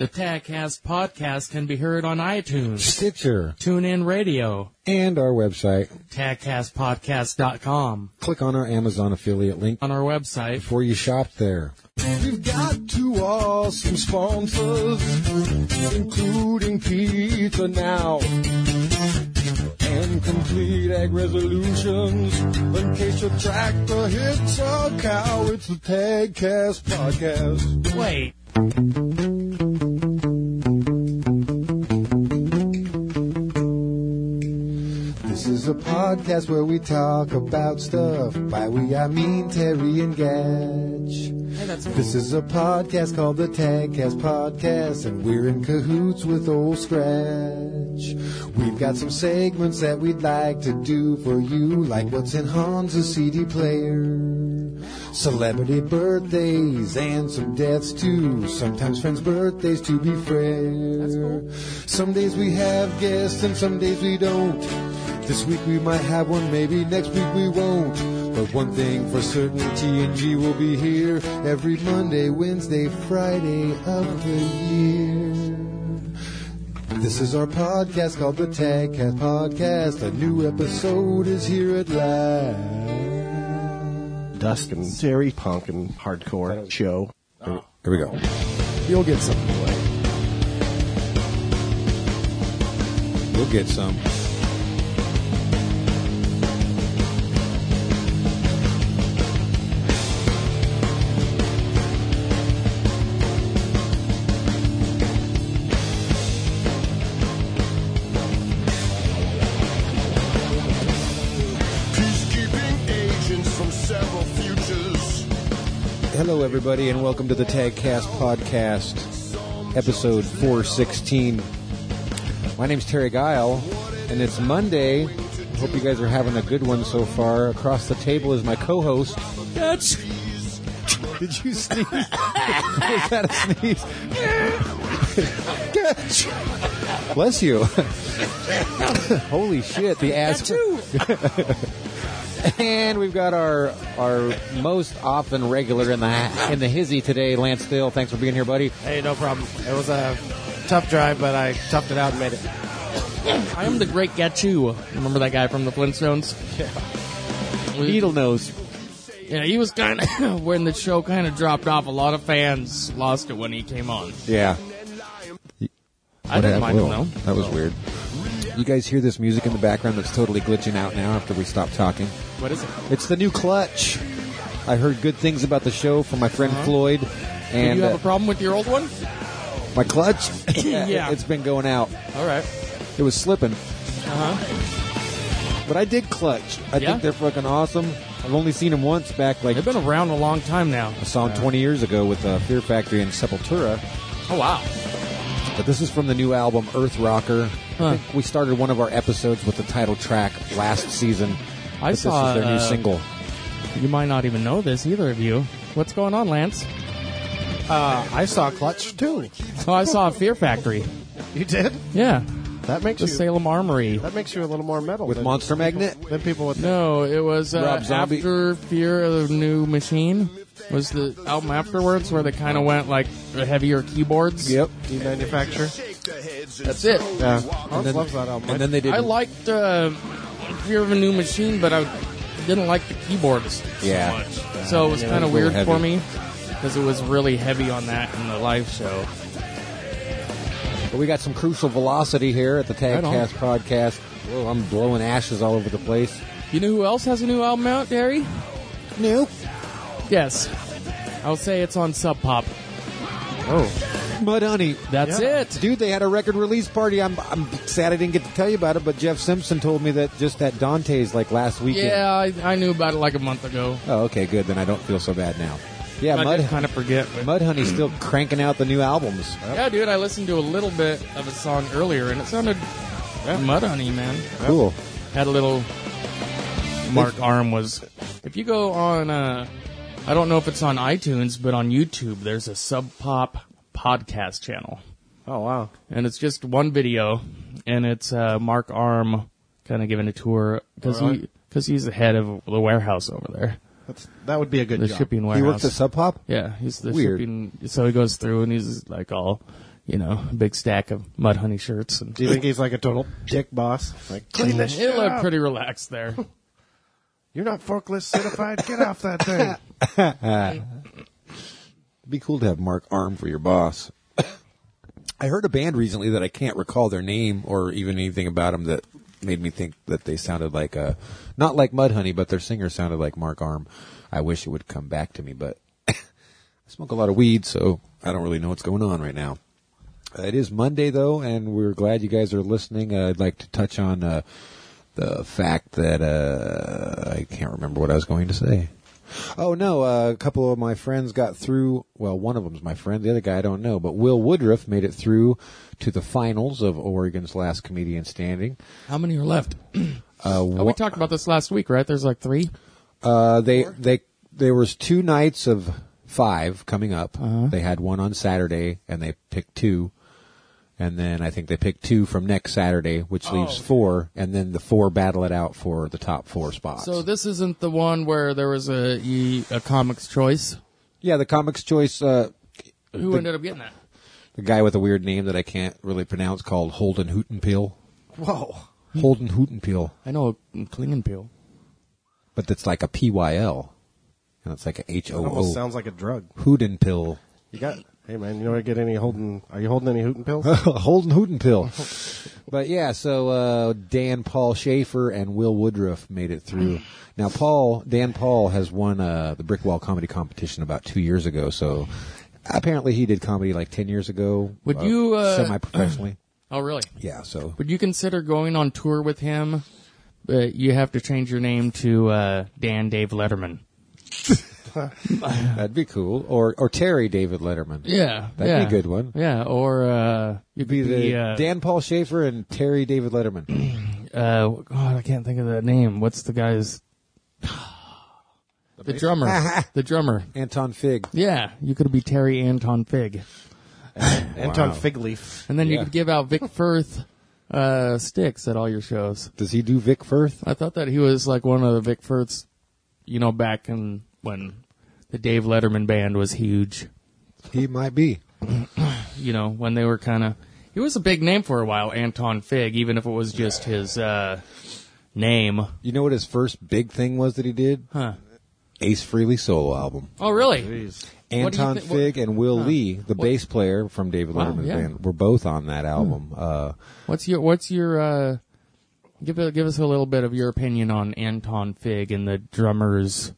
The TagCast podcast can be heard on iTunes, Stitcher, TuneIn Radio, and our website, TagCastPodcast.com. Click on our Amazon affiliate link On our website before you shop there. We've got two awesome sponsors, including Pizza Now and Complete Ag Resolutions. In case your tractor hits a cow, it's the TagCast podcast. Wait. This is a podcast where we talk about stuff. By we, I mean Terry and Gatch. This is a podcast called the TagCast Podcast, and we're in cahoots with Old Scratch. We've got some segments that we'd like to do for you, like what's in Hans' CD player, celebrity birthdays, and some deaths too. Sometimes friends' birthdays, to be fair. Some days we have guests, and some days we don't. This week we might have one, maybe next week we won't. But one thing for certain, TNG will be here every Monday, Wednesday, Friday of the year. This is our podcast called the TagCast Podcast. A new episode is here at last. Dustin, Terry, punk and hardcore show. Here we go. You'll get something away. You'll get some. Hello, everybody, and welcome to the TagCast Podcast, episode 416. My name's Terry Guile, and it's Monday. Hope you guys are having a good one so far. Across the table is my co-host. That's... Did you sneeze? Was that a sneeze? Bless you. Holy shit, the ass. And we've got our most often regular in the hizzy today, Lance Thill. Thanks for being here, buddy. Hey, no problem. It was a tough drive, but I toughed it out and made it. I am the great Gatchu. Remember that guy from the Flintstones? Yeah. Needle nose. Yeah, he was kind of, when the show kind of dropped off, a lot of fans lost it when he came on. Yeah. I didn't mind him, though. That was weird. You guys hear this music in the background that's totally glitching out now after we stop talking? What is it? It's the new Clutch. I heard good things about the show from my friend Floyd. And Did you have a problem with your old one? My Clutch? Yeah. It's been going out. All right. It was slipping. Uh-huh. But I dig Clutch. I think they're fucking awesome. I've only seen them once back, like... They've been around a long time now. I saw them 20 years ago with Fear Factory and Sepultura. Oh, wow. But this is from the new album, Earth Rocker. I think we started one of our episodes with the title track last season. I saw this is their new single. You might not even know this, either of you. What's going on, Lance? I saw Clutch, too. Oh, I saw Fear Factory. You did? Yeah. That makes The Salem Armory. That makes you a little more metal. With than Monster Magnet? Than people would think. No, it was Rob Zombie. after Fear of the New Machine. Was the album afterwards where they kind of went like heavier keyboards? Yep. Demanufacture. That's it. Yeah. I then- love that album. And then they did... I liked Fear of a New Machine, but I didn't like the keyboards Yeah. so much. So it was kind it of was a weird little for me because it was really heavy on that in the live show. But we got some crucial velocity here at the Right on. TagCast Podcast. Whoa, I'm blowing ashes all over the place. You know who else has a new album out, Gary? Nope. Yes. I'll say it's on Sub Pop. Oh. Mudhoney. That's it. Dude, they had a record release party. I'm sad I didn't get to tell you about it, but Jeff Simpson told me that just at Dante's like last weekend. Yeah, I knew about it like a month ago. Oh, okay, good. Then I don't feel so bad now. Yeah, I did kind of forget. But Mudhoney's still cranking out the new albums. yeah, dude, I listened to a little bit of a song earlier, and it sounded Mudhoney, man. Cool. Had a little... Mark Arm was... If you go on... I don't know if it's on iTunes, but on YouTube, there's a Sub Pop podcast channel. Oh, wow. And it's just one video, and it's Mark Arm kind of giving a tour, because he's the head of the warehouse over there. That would be a good The job. shipping He warehouse. works at Sub Pop? Yeah, he's the Weird. shipping. So he goes through and he's like all a big stack of Mudhoney shirts. And Do you think he's like a total dick boss? Like, clean this he shit looked up. pretty relaxed there. You're not forklift certified. Get off that thing. It'd be cool to have Mark Arm for your boss. I heard a band recently that I can't recall their name or even anything about them that made me think that they sounded like not like Mudhoney, but their singer sounded like Mark Arm. I wish it would come back to me, but I smoke a lot of weed, so I don't really know what's going on right now. It is Monday, though, and we're glad you guys are listening. I'd like to touch on the fact that I can't remember what I was going to say. Oh, no, a couple of my friends got through. Well, one of them's my friend. The other guy I don't know. But Will Woodruff made it through to the finals of Oregon's Last Comedian Standing. How many are left? We talked about this last week, right? There's like 3? There was 2 nights of 5 coming up. They had one on Saturday, and they picked 2. And then I think they picked 2 from next Saturday, which leaves 4. And then the 4 battle it out for the top 4 spots. So this isn't the one where there was a Comics Choice? Yeah, the Comics Choice. Who ended up getting that? The guy with a weird name that I can't really pronounce called Holden Hootenpeel. Whoa. Holden Hootenpeel. I know Klingenpeel. But that's like a PYL. And it's like a It almost HOO. sounds like a drug. Hootenpeel. You got... Hey, man, you know I get any Holden... Are you holding any Hooten pills? Holden Hootenpeel. But yeah, so Dan Paul Schaefer and Will Woodruff made it through. Now, Dan Paul has won the Brickwall Comedy Competition about 2 years ago, so apparently he did comedy like 10 years ago. Would you... semi-professionally. Oh, really? Yeah, so... Would you consider going on tour with him? But you have to change your name to Dan Dave Letterman. That'd be cool. Or Terry David Letterman. Yeah. That'd be a good one. Yeah, or you could Be be... Dan Paul Schaefer and Terry David Letterman. God, I can't think of the name. What's the guy's... The drummer. The drummer. Anton Fig. Yeah, you could be Terry Anton Fig. Anton Wow. Figleaf. And then you Yeah. could give out Vic Firth sticks at all your shows. Does he do Vic Firth? I thought that he was like one of the Vic Firths, back in when the Dave Letterman band was huge. He might be. When they were kind of... He was a big name for a while, Anton Fig, even if it was just his name. You know what his first big thing was that he did? Huh. Ace Frehley solo album. Oh, really? Jeez. What do you Anton thi- Fig and Will Lee, the bass player from David Wow, Letterman's yeah. band, were both on that album. What's your give us a little bit of your opinion on Anton Fig and the drummer's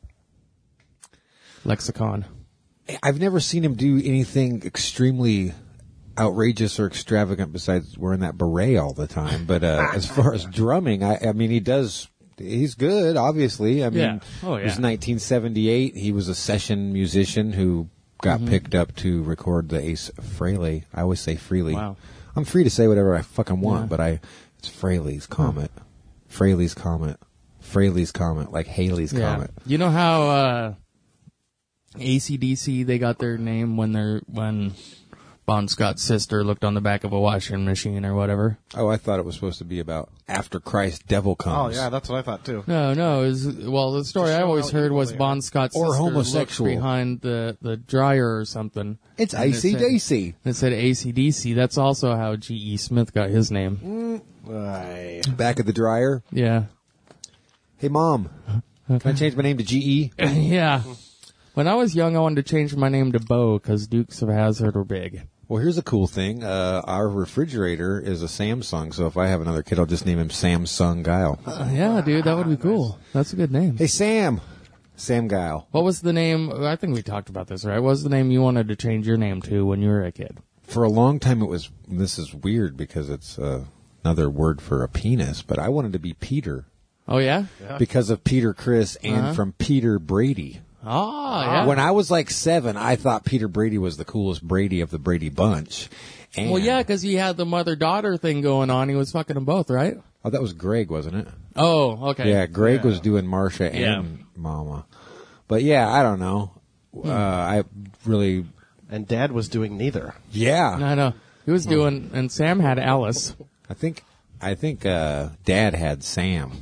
lexicon. I've never seen him do anything extremely outrageous or extravagant besides wearing that beret all the time. But as far as drumming, I mean, he's good, obviously. I mean, Yeah. Oh, yeah. It was 1978. He was a session musician who got picked up to record the Ace Frehley. I always say Frehley. Wow. I'm free to say whatever I fucking want, Yeah. but it's Frehley's Comet. Frehley's Comet. Frehley's Comet, like Haley's Comet. You know how AC/DC, they got their name when Bon Scott's sister looked on the back of a washing machine or whatever? Oh, I thought it was supposed to be about after Christ, devil Oh, comes. yeah, that's what I thought, too. No, the story To I show always how heard evil was they are. Bon Scott's Or sister homosexual. looked behind the dryer or something. It's And it said- AC/DC. It said AC/DC. That's also how G.E. Smith got his name. Aye. Back of the dryer. Yeah. Hey, Mom, can I change my name to GE? Yeah. When I was young, I wanted to change my name to Bo because Dukes of Hazzard were big. Well, here's a cool thing. Our refrigerator is a Samsung, so if I have another kid, I'll just name him Samsung Guile. Yeah, dude, that would be cool. That's a good name. Hey, Sam. Sam Guile. What was the name? I think we talked about this, right? What was the name you wanted to change your name to when you were a kid? For a long time, this is weird because it's another word for a penis, but I wanted to be Peter Oh, yeah? because of Peter Criss and from Peter Brady. Oh, yeah. When I was like 7, I thought Peter Brady was the coolest Brady of the Brady bunch. And, Well, yeah, because he had the mother-daughter thing going on. He was fucking them both, right? Oh, that was Greg, wasn't it? Oh, okay. Yeah, Greg was doing Marsha and Mama. But yeah, I don't know. I really... And Dad was doing neither. Yeah. No. He was doing, and Sam had Alice. I think I think Dad had Sam.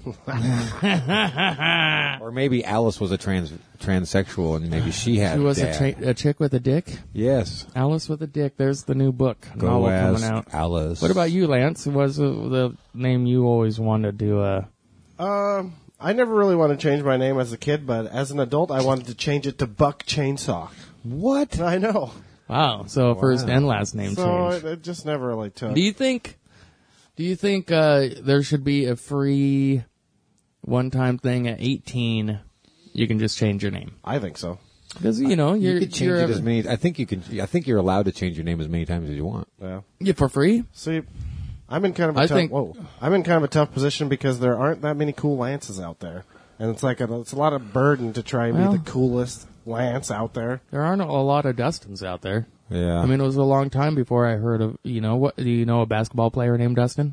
Or maybe Alice was a transsexual, and maybe she had She was Dad. a chick with a dick? Yes. Alice with a Dick. There's the new book. Go novel ask coming out. Alice. What about you, Lance? What was the name you always wanted to... I never really wanted to change my name as a kid, but as an adult, I wanted to change it to Buck Chainsaw. What? I know. Wow. So first and last name So change. it just never really took. Do you think there should be a free one-time thing at 18? You can just change your name I think so. because you You could change it as many. I think you can. I think you're allowed to change your name as many times as you want. Yeah. for free. See, I'm in kind of a I tough. think- I'm in kind of a tough position because there aren't that many cool Lances out there, and it's like it's a lot of burden to try and Well- be the coolest Lance out there. There aren't a lot of Dustins out there. Yeah. I mean, it was a long time before I heard of. What? Do you know a basketball player named Dustin?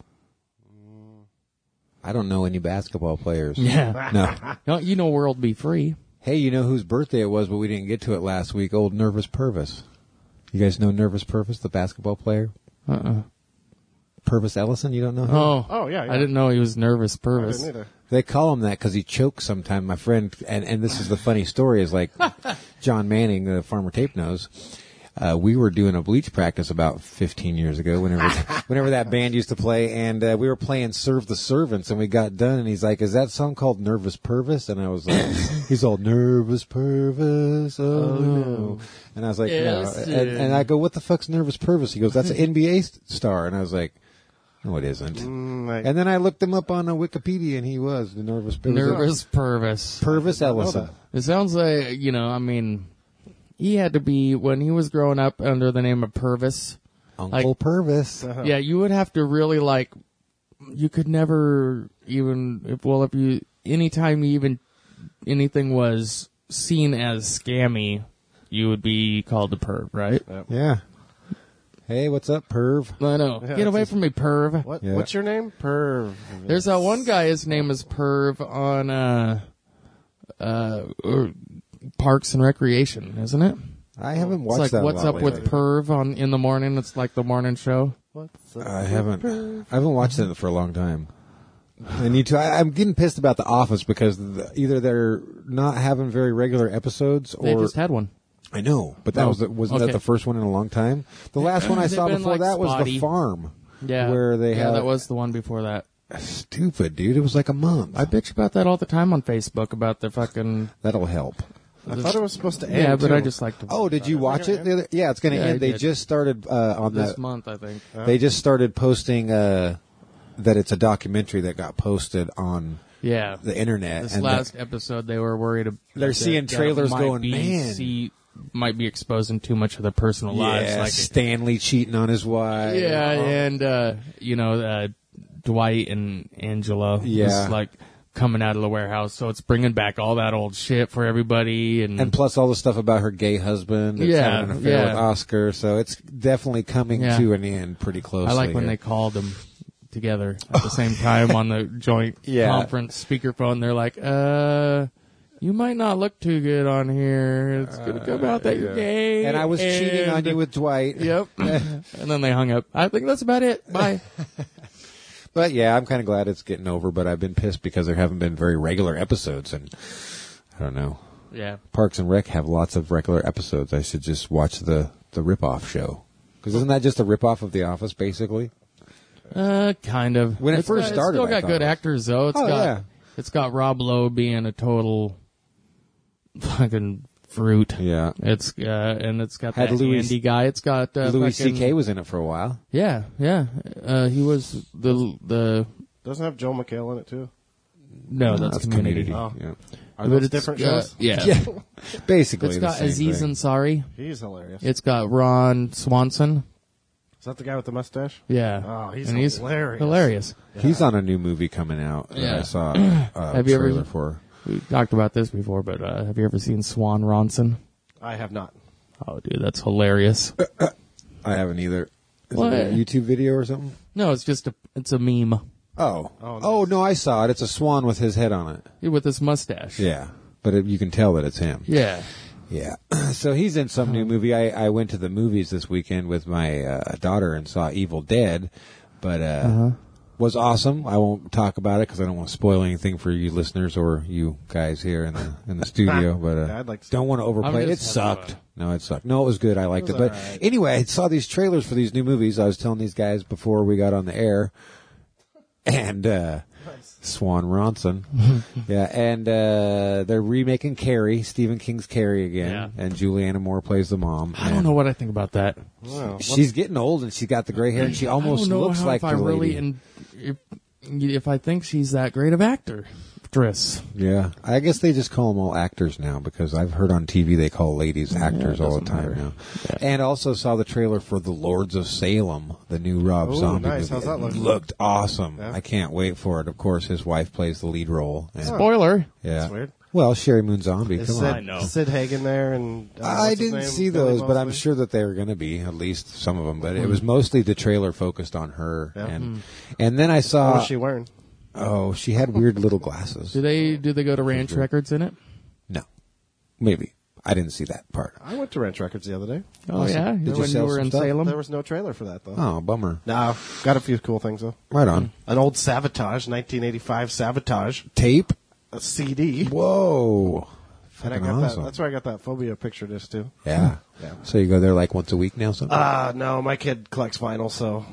I don't know any basketball players. Yeah. No. No, you know World Be Free. Hey, you know whose birthday it was, but we didn't get to it last week? Old Nervous Purvis. You guys know Nervous Purvis, the basketball player? Purvis Ellison, you don't know him? Oh, yeah. I didn't know he was Nervous I Purvis. didn't either. They call him that because he chokes sometime. My friend, and this is the funny story, is like John Manning, the Farmer Tape knows. We were doing a bleach practice about 15 years ago, whenever that band used to play, and we were playing Serve the Servants, and we got done, and he's like, "Is that song called Nervous Purvis?" And I was like, he's all, "Nervous Purvis, oh no." And I was like, Yes, "No." And I go, "What the fuck's Nervous Purvis?" He goes, "That's an NBA star." And I was like, "No, it isn't." And then I looked him up on Wikipedia, and he was the Nervous Purvis. Nervous Purvis. Purvis Ellison. It sounds like, he had to be, when he was growing up under the name of Purvis. Uncle Purvis. Yeah, you would have to really you could never even, anytime anything was seen as scammy, you would be called a perv, right? Yeah. Hey, what's up, perv? I know. Get away from me, perv. What? Yeah. What's your name? Perv. There's that one guy, his name is Perv on, Parks and Recreation, isn't it? I haven't watched It's that. like, what's a lot up lately. with Perv in the morning? It's like the morning show. I haven't watched it for a long time. I need to. I'm getting pissed about The Office because either they're not having very regular episodes, or They just had one. I know, but that wasn't okay. that the first one in a long time. The last one I They've saw been, before that was spotty. The Farm. Yeah. Where they had that was the one before that. stupid, dude. It was like a month. I bitch about that all the time on Facebook about the fucking. That'll help. I thought it was supposed to end. Yeah, but too. I just like to. Oh, did you watch it? Yeah, it's going to Yeah, I end. They did. just started on this that. month, I think. They just started posting that it's a documentary that got posted on Yeah. the internet. This and last episode, they were worried. They're seeing trailers going, man. Might be exposing too much of their personal yeah, lives. Like, Stanley cheating on his wife. yeah, and Dwight and Angela. Yeah. was, like coming out of the warehouse, so it's bringing back all that old shit for everybody, and plus all the stuff about her gay husband that's Yeah, having an affair yeah. with Oscar. So it's definitely coming Yeah. to an end pretty closely. I like when here. they called them together at the same time on the joint Yeah. conference speakerphone. They're like, you might not look too good on here. It's going to come out that you're gay. And I was cheating on you with Dwight. Yep. And then they hung up. I think that's about it. Bye. But yeah, I'm kind of glad it's getting over, but I've been pissed because there haven't been very regular episodes, and I don't know. Yeah. Parks and Rec have lots of regular episodes. I should just watch the rip-off show. Because isn't that just a rip-off of The Office, basically? Kind of. When it first started, it's still I got thought good it was. actors though. Yeah. It's got Rob Lowe being a total fucking fruit. Yeah. It's and it's got Had that Louis- Andy guy. It's got Louis fucking- C.K. was in it for a while. Yeah. He was the Doesn't have Joel McHale in it too. no, that's Community. Oh. Yeah. Are But those it's, different shows? Yeah. Yeah. Basically It's the got same Aziz thing. Ansari. He's hilarious. It's got Ron Swanson. Is that the guy with the mustache? Yeah. Oh, he's and hilarious. Hilarious. He's on a new movie coming out that Yeah. I saw Have you ever- trailer for. We talked about this before, but have you ever seen Swan Ronson? I have not. Oh, dude, that's hilarious. I haven't either. Is What? it a YouTube video or something? No, it's just it's a meme Oh. Oh, nice. Oh, no, I saw it. It's a swan with his head on it. with this mustache. Yeah. But you can tell that it's him. Yeah. Yeah. So he's in some new movie. I went to the movies this weekend with my daughter and saw Evil Dead, but was awesome. I won't talk about it because I don't want to spoil anything for you listeners or you guys here in the studio. But Yeah, I'd like to don't want to overplay it. It sucked. No, it sucked. No, it was good. I liked it. But alright. anyway, I saw these trailers for these new movies. I was telling these guys before we got on the air. And Swan Ronson. Yeah, and they're remaking Carrie, Stephen King's Carrie again. Yeah. And Julianne Moore plays the mom. I don't know what I think about that. Wow. She's getting old and she's got the gray hair and she almost I don't know looks how like if I the really lady. if I think she's that great of actress. Yeah, I guess they just call them all actors now because I've heard on TV they call ladies actors all the doesn't time matter. now. Yeah. And also saw the trailer for The Lords of Salem, the new Rob Ooh, Zombie nice. movie. How's that look? Looked awesome. Yeah. I can't wait for it. Of course, his wife plays the lead role. And, Spoiler. yeah. That's weird. Well, Sherry Moon Zombie. Is Come Sid, on. I know. Sid Hagen there? And I what's his didn't name? see Billy those, but I'm Mosley? sure that they're going to be, at least some of them. But it was mostly the trailer focused on her. Yeah. And then I What saw, was she wearing? she had weird little glasses. Do they go to Ranch Records in it? No. Maybe. I didn't see that part. I went to Ranch Records the other day. Oh yeah, Did you when sell you were some in stuff? Salem. There was no trailer for that, though. Oh, bummer. No, got a few cool things, though. Right on. An old Savatage, 1985 Savatage, Tape? a CD. Whoa. And I Fucking got awesome. that. That's where I got that Phobia picture disc, too. Yeah. Yeah. So you go there like once a week now, something? No, my kid collects vinyl, so.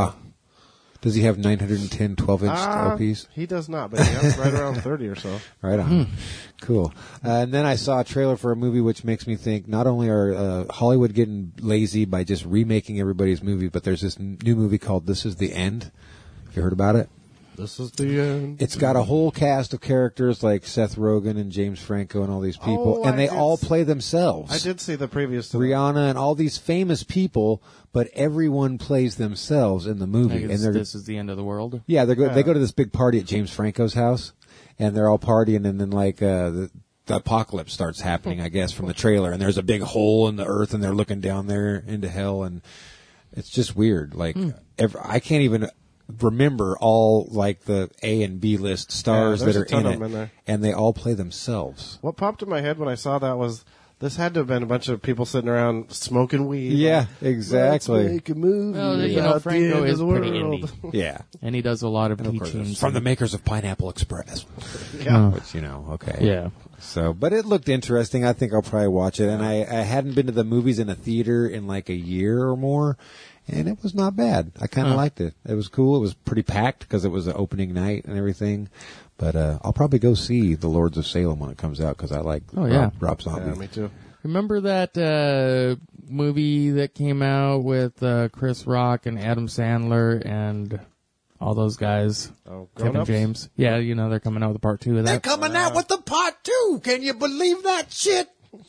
Does he have 910 12-inch LPs? He does not, but he has right around 30 or so. Right on. Cool. And then I saw a trailer for a movie which makes me think not only are Hollywood getting lazy by just remaking everybody's movie, but there's this new movie called This Is the End. Have you heard about it? This is the end. It's got a whole cast of characters like Seth Rogen and James Franco and all these people, Oh, and they I did all s- play themselves. I did see the previous to that. Rihanna and all these famous people, but everyone plays themselves in the movie. Like And they're this is the end of the world. yeah, they Yeah. go to this big party at James Franco's house, and they're all partying, and then like the apocalypse starts happening, I guess, from the trailer, and there's a big hole in the earth, and they're looking down there into hell, and it's just weird. Like I can't even remember all like the A and B list stars Yeah, that there's are a ton in of it, them in there. and they all play themselves. What popped in my head when I saw that was this had to have been a bunch of people sitting around smoking weed. Yeah, Like, exactly. Let's make a movie. Well, you know, about the Franco end of is the pretty world. indie, Yeah, and he does a lot of and of course, teachings it's from the makers of Pineapple Express, Yeah. which okay, Yeah. So, but it looked interesting. I think I'll probably watch it. And I hadn't been to the movies in a theater in like a year or more, and it was not bad. I kind of liked it. It was cool. It was pretty packed because it was the opening night and everything. But I'll probably go see The Lords of Salem when it comes out because I like Rob Zombie. Yeah, me too. Remember that movie that came out with Chris Rock and Adam Sandler and all those guys? Oh, Kevin Grown-Ups? James. Yeah, you know, they're coming out with a part 2 of that. coming out with the part 2. Can you believe that shit?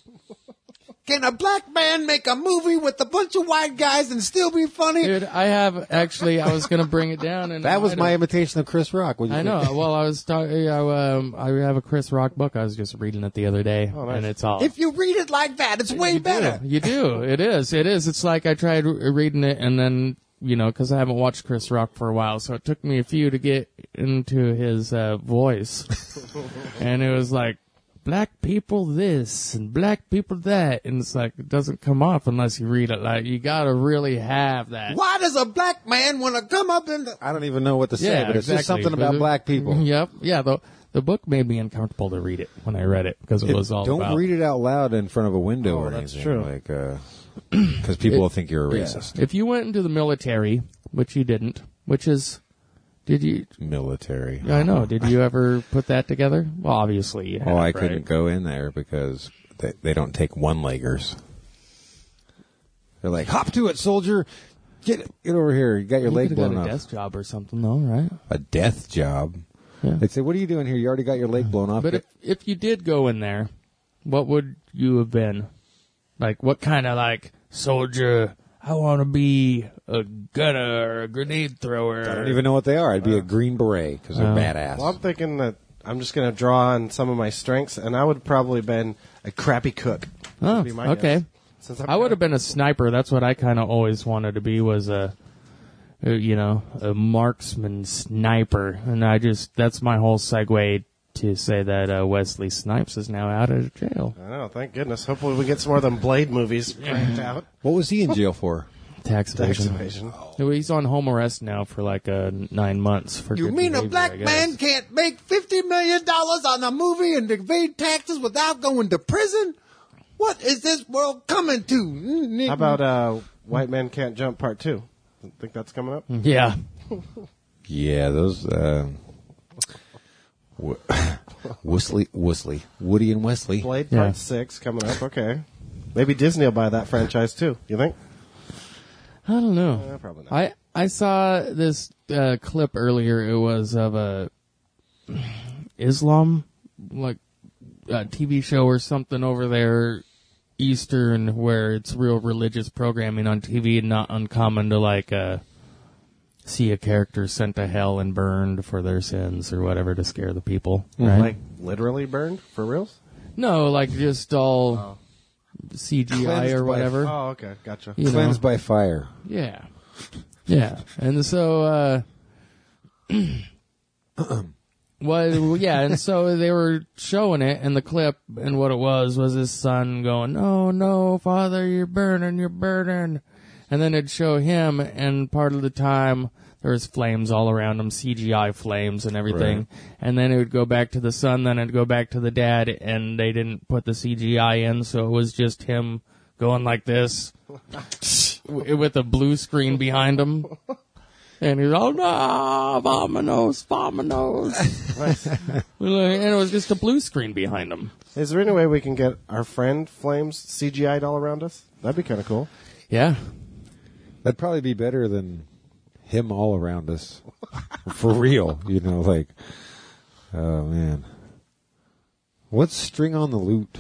Can a black man make a movie with a bunch of white guys and still be funny? Dude, I was going to bring it down. And That was I my don't- imitation of Chris Rock. What'd you I think? know. Well, I was talking. I have a Chris Rock book. I was just reading it the other day, Oh, nice. and it's all. If you read it like that, it's way better. You do. It is. It is. It's like I tried reading it, and then because I haven't watched Chris Rock for a while, so it took me a few to get into his voice, and it was like black people this and black people that, and it's like it doesn't come off unless you read it. Like you got to really have that. Why does a black man want to come up and... I don't even know what to say, Yeah, but it's just exactly. something about black people. Yep. Yeah. The book made me uncomfortable to read it when I read it because it was all Don't about. read it out loud in front of a window or that's anything. true. Like, because people will think you're a racist. If you went into the military, which you didn't, did you? Military. I know. Did you ever put that together? Well, obviously you have, Oh, I right? couldn't go in there because they don't take one-leggers. They're like, hop to it, soldier. Get over here. You got your You leg could have blown got a off. desk job or something, though, right? A death job. Yeah. They'd say, what are you doing here? You already got your leg blown off. But if you did go in there, what would you have been? Like, what kind of soldier? I want to be a gunner or a grenade thrower. I don't even know what they are. I'd be a Green Beret because they're badass. Well, I'm thinking that I'm just going to draw on some of my strengths, and I would probably been a crappy cook. Oh, Would be my okay. guess. Since I'm I would have been a sniper. That's what I kind of always wanted to be, was a marksman sniper. And that's my whole segue to say that Wesley Snipes is now out of jail. I know, thank goodness. Hopefully we get some more of them Blade movies cranked out. What was he in jail for? Tax Tax evasion. evasion. He's on home arrest now for like 9 months for You good mean a behavior, black I guess. man can't make $50 million on a movie and evade taxes without going to prison? What is this world coming to? How about White Man Can't Jump Part 2? Think that's coming up? Yeah. Yeah, those Woody and Wesley. Blade Yeah. Part 6 coming up. Okay. Maybe Disney will buy that franchise too. You think? I don't know. Probably not. I saw this clip earlier. It was of a Islam TV show or something over there, Eastern, where it's real religious programming on TV, and not uncommon to see a character sent to hell and burned for their sins or whatever to scare the people. Right? Like literally burned for reals? No, like just all CGI Cleansed or by whatever. Oh, okay, gotcha. You know? Cleansed by fire. Yeah. Yeah. And so, and so they were showing it in the clip, and what it was his son going, "Oh no, Father, you're burning. And then it'd show him, and part of the time there was flames all around him, CGI flames and everything. Right. And then it would go back to the son, then it'd go back to the dad, and they didn't put the CGI in, so it was just him going like this with a blue screen behind him. And he's all, no, vamonos. And it was just a blue screen behind him. Is there any way we can get our friend Flames CGI'd all around us? That'd be kind of cool. Yeah. That'd probably be better than him all around us. For real. Oh man. What's String on the Lute?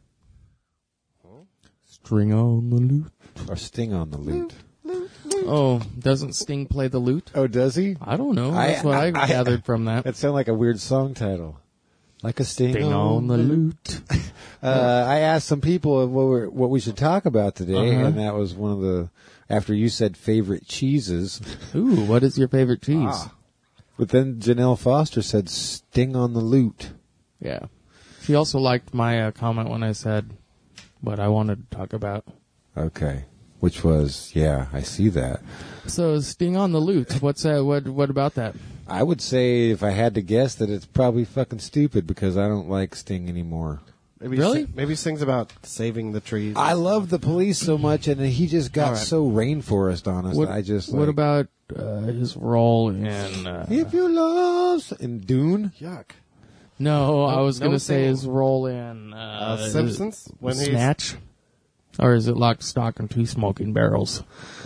String on the lute. Or Sting on the Lute? Oh, doesn't Sting play the lute? Oh, does he? I don't know. That's what I gathered from that. That sounded like a weird song title. Like a sting, Sting on the lute. I asked some people what we should talk about today, and that was one of the, after you said favorite cheeses. Ooh, what is your favorite cheese? But then Janelle Foster said Sting on the Lute. Yeah. She also liked my comment when I said what I wanted to talk about. Okay. Which was, yeah, I see that. So Sting on the lute. What's what about that? I would say, if I had to guess, that it's probably fucking stupid because I don't like Sting anymore. Maybe Really? Maybe he sings about saving the trees. I love the Police so much, and he just got so rainforest on us. What, I just what like, about his role in? If you lost in Dune? Yuck. No, I was going to say singing. his role in Simpsons? When he's- Snatch, or is it Lock, Stock, and Two Smoking Barrels?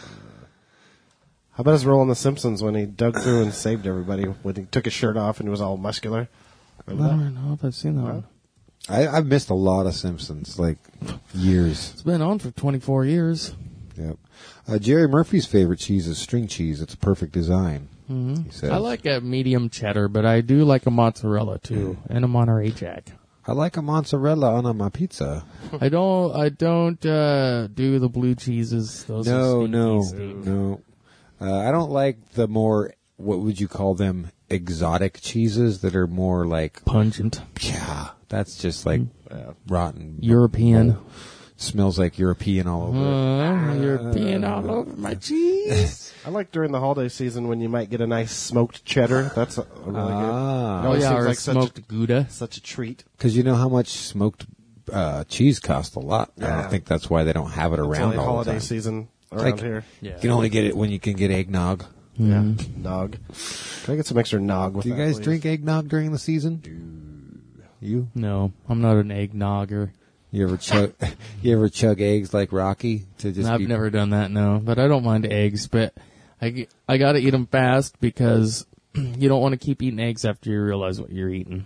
How about his role in The Simpsons when he dug through and saved everybody when he took his shirt off and he was all muscular? I Remember that? don't know if I've seen that one. I've missed a lot of Simpsons, like years. It's been on for 24 years. Yep. Jerry Murphy's favorite cheese is string cheese. It's a perfect design. He says. I like a medium cheddar, but I do like a mozzarella too, and a Monterey Jack. I like a mozzarella on my pizza. I don't do the blue cheeses. Those are stinky, Steve. No. I don't like the more, what would you call them, exotic cheeses that are more like, Pungent. yeah, that's just like rotten. European. Smells like European all over it. European all over my cheese. I like during the holiday season when you might get a nice smoked cheddar. That's really good. It Oh always yeah, seems or like smoked Gouda. such a treat. Because you know how much smoked cheese costs a lot. I Yeah. don't think that's why they don't have it It's around only all the holiday time. season around Like- here. Yeah. You can only get it when you can get eggnog. Yeah, nog. Can I get some extra nog with Do you that, guys please? drink eggnog during the season? You? No, I'm not an eggnogger. You ever chug? You ever chug eggs like Rocky to just? I've be- never done that, no. But I don't mind eggs, but I got to eat them fast because you don't want to keep eating eggs after you realize what you're eating.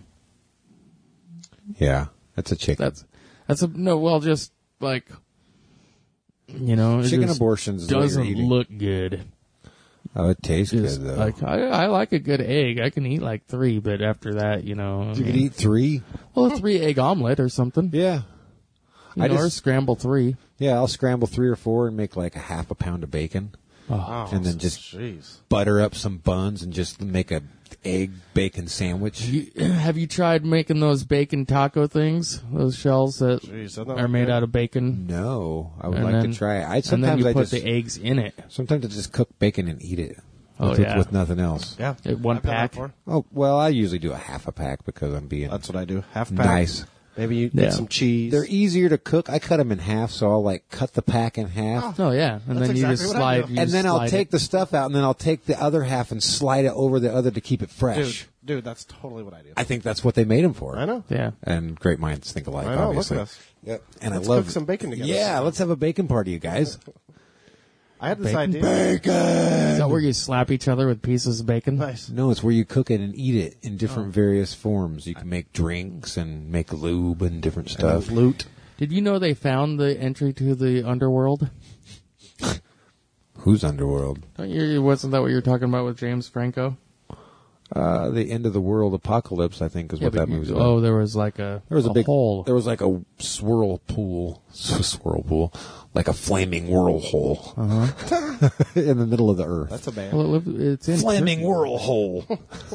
Yeah, that's a chicken. Just like, it Chicken just abortions is what you're doesn't eating. look good. Oh, it tastes Just good though. like I like a good egg. I can eat like 3, but after that, You could eat 3. well, a 3-egg omelet or something. Yeah, Or scramble 3. yeah. I'll scramble 3 or 4 and make like a half a pound of bacon, Oh, and then just jeez. butter up some buns and just make a egg bacon sandwich. Have you tried making those bacon taco things? Those shells that Jeez, isn't that are made good? out of bacon? No, I would And like then- to try it. And then you put just, the eggs in it. sometimes I just cook bacon and eat it. Oh, with, yeah. with nothing else. Yeah. One I've done that pack? before. Oh, well, I usually do a half a pack because I'm being That's what I do. Half pack. nice. Maybe you Yeah. get some cheese. They're easier to cook. I cut them in half, so I'll like cut the pack in half. Oh, yeah. And That's then you exactly just what I slide. do. you And then I'll slide take it. the stuff out, and then I'll take the other half and slide it over the other to keep it fresh. Dude, that's totally what I do. I think that's what they made them for. I know. Yeah. And great minds think alike, I know. obviously. Look at us. Yep. And Let's I love cook some bacon together. Yeah, let's have a bacon party, you guys. I had this Bacon? idea. Is that where you slap each other with pieces of bacon? Nice. No, it's where you cook it and eat it in different various forms. You can make drinks and make lube and different stuff. Loot. Did you know they found the entry to the underworld? Whose underworld? Wasn't that what you were talking about with James Franco? The end of the world apocalypse, I think, is what that movie's about. Oh, there was like There was a big hole. There was like a swirl pool, like a flaming whirlhole in the middle of the earth. That's a band. Well, it's in Flaming Turkey. whirlhole.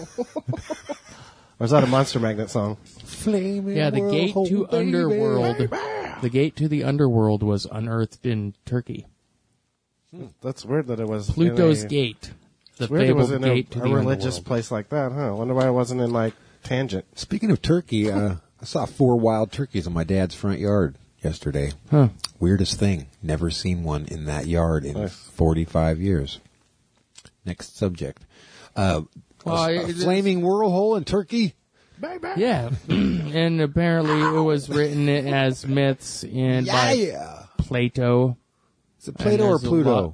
Or is that a Monster Magnet song? Flaming Yeah, the gate whirlhole, to baby. underworld. The gate to the underworld was unearthed in Turkey. That's weird that it was Pluto's in a, gate. The Weird it was fabled in gate a to the religious underworld. place like that, huh? I wonder why it wasn't in like Tangent. Speaking of turkey, I saw 4 wild turkeys in my dad's front yard yesterday. Huh. Weirdest thing. Never seen one in that yard in 45 years. Next subject. A flaming whirlhole in Turkey? Yeah, and apparently it was written as myths by Yeah. Plato. Is it Plato or there's a Pluto?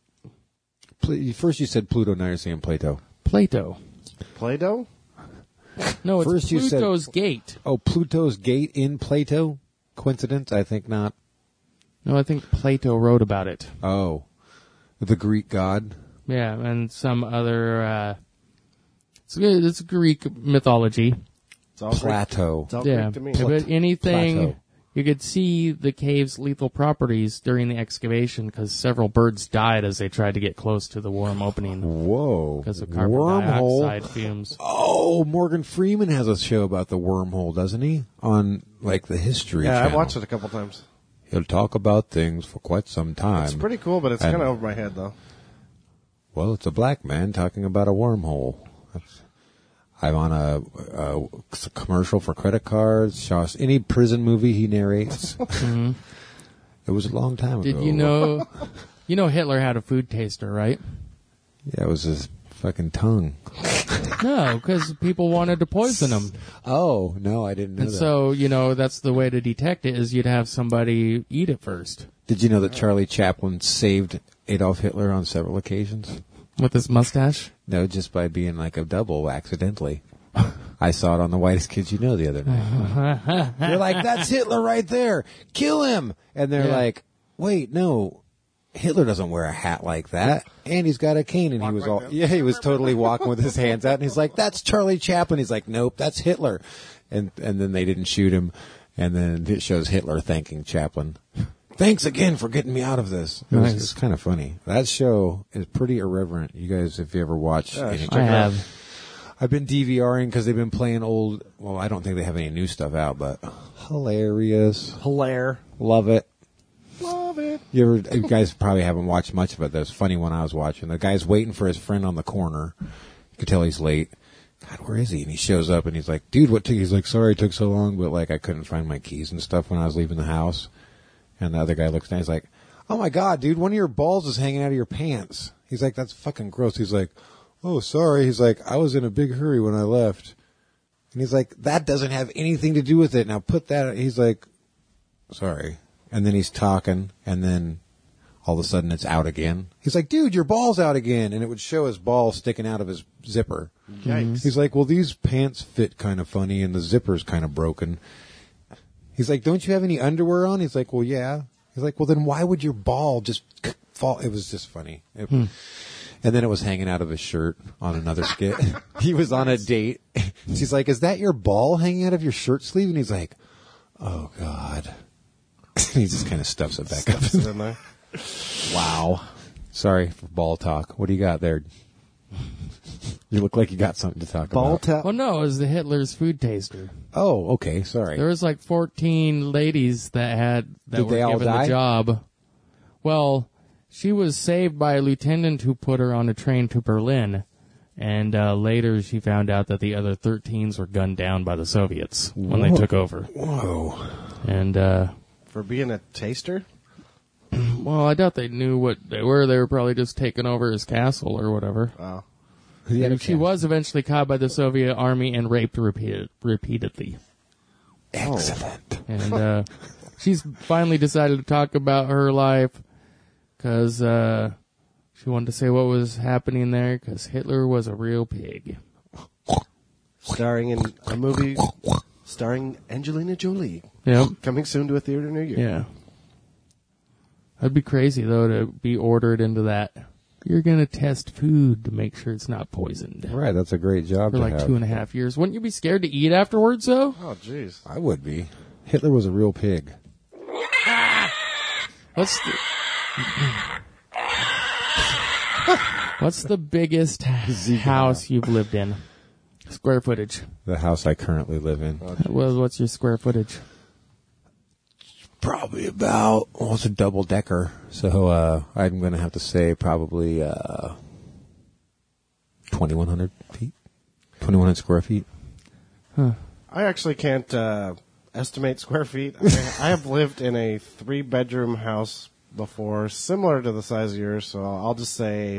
First you said Pluto, now you're saying Plato. Plato. Play-Doh? No, it's First you said- Pluto's gate. Oh, Pluto's gate in Plato? Coincidence? I think not. No, I think Plato wrote about it. Oh. The Greek god? Yeah, and some other. It's Greek mythology. It's all Greek. Plato. It's all Yeah, Greek to me. but anything Plateau. you could see the cave's lethal properties during the excavation because several birds died as they tried to get close to the worm opening Whoa. because of carbon Wormhole. dioxide fumes. Oh, Morgan Freeman has a show about the wormhole, doesn't he? On, like, the History Yeah, Channel. I've watched it a couple times. He'll talk about things for quite some time. It's pretty cool, but it's And- kind of over my head, though. Well, it's a black man talking about a wormhole. I'm on a commercial for credit cards. Any prison movie he narrates. It was a long time ago. Did you know? You know Hitler had a food taster, right? Yeah, it was his fucking tongue. No, because people wanted to poison him. Oh, no, I didn't know And that. so, that's the way to detect it is you'd have somebody eat it first Did you know that Charlie Chaplin saved Adolf Hitler on several occasions? with his mustache. No, just by being like a double accidentally. I saw it on The Whitest Kids You Know the other night. They're like, that's Hitler right there. Kill him. And they're Yeah. like, wait, no. Hitler doesn't wear a hat like that. And he's got a cane. And he was he was totally walking with his hands out. And he's like, that's Charlie Chaplin. He's like, nope, that's Hitler. And then they didn't shoot him. And then it shows Hitler thanking Chaplin. Thanks again for getting me out of this. Nice. It's kind of funny. That show is pretty irreverent. You guys, if you ever watch any, I have. I've been DVRing because they've been playing old. Well, I don't think they have any new stuff out, but hilarious. Hilaire. Love it. Love it. You guys probably haven't watched much of it. That was funny when I was watching. The guy's waiting for his friend on the corner. You can tell he's late. God, where is he? And he shows up and he's like, dude, what took? He's like, sorry it took so long, but like I couldn't find my keys and stuff when I was leaving the house. And the other guy looks down. He's like, oh my God, dude, one of your balls is hanging out of your pants. He's like, that's fucking gross. He's like, oh, sorry. He's like, I was in a big hurry when I left. And he's like, that doesn't have anything to do with it. Now put that. He's like, sorry. And then he's talking, and then all of a sudden it's out again. He's like, dude, your ball's out again. And it would show his ball sticking out of his zipper. Yikes. He's like, well, these pants fit kind of funny, and the zipper's kind of broken. He's like, don't you have any underwear on? He's like, well, yeah. He's like, well, then why would your ball just fall? It was just funny. And then it was hanging out of his shirt on another skit. He was on a date. She's like, is that your ball hanging out of your shirt sleeve? And he's like, oh, God. He just kind of stuffs it back up. Stuffs it in there. Wow. Sorry for ball talk. What do you got there? You look like you got something to talk about. Well, no, it was the Hitler's food taster. Oh, okay. Sorry. There was like 14 ladies that Did were they all given die? the job. Well, she was saved by a lieutenant who put her on a train to Berlin, and later she found out that the other 13s were gunned down by the Soviets when they took over. Whoa. And For being a taster? well, I doubt they knew what they were. They were probably just taking over his castle or whatever. Oh. And she was eventually caught by the Soviet army and raped repeatedly. Excellent. And she's finally decided to talk about her life because she wanted to say what was happening there because Hitler was a real pig. Starring in a movie starring Angelina Jolie. Yep. Coming soon to a theater near you. Yeah. That'd be crazy, though, to be ordered into that. You're going to test food to make sure it's not poisoned. Right, that's a great job For to like have. 2.5 years. Wouldn't you be scared to eat afterwards, though? Oh, jeez. I would be. Hitler was a real pig. What's the biggest house you've lived in? Square footage. The house I currently live in. Well, what's your square footage? Probably about, well, it's a double decker. So I'm going to have to say probably 2,100 feet. 2,100 square feet. I actually can't estimate square feet. I have lived in a 3-bedroom house before, similar to the size of yours, so I'll just say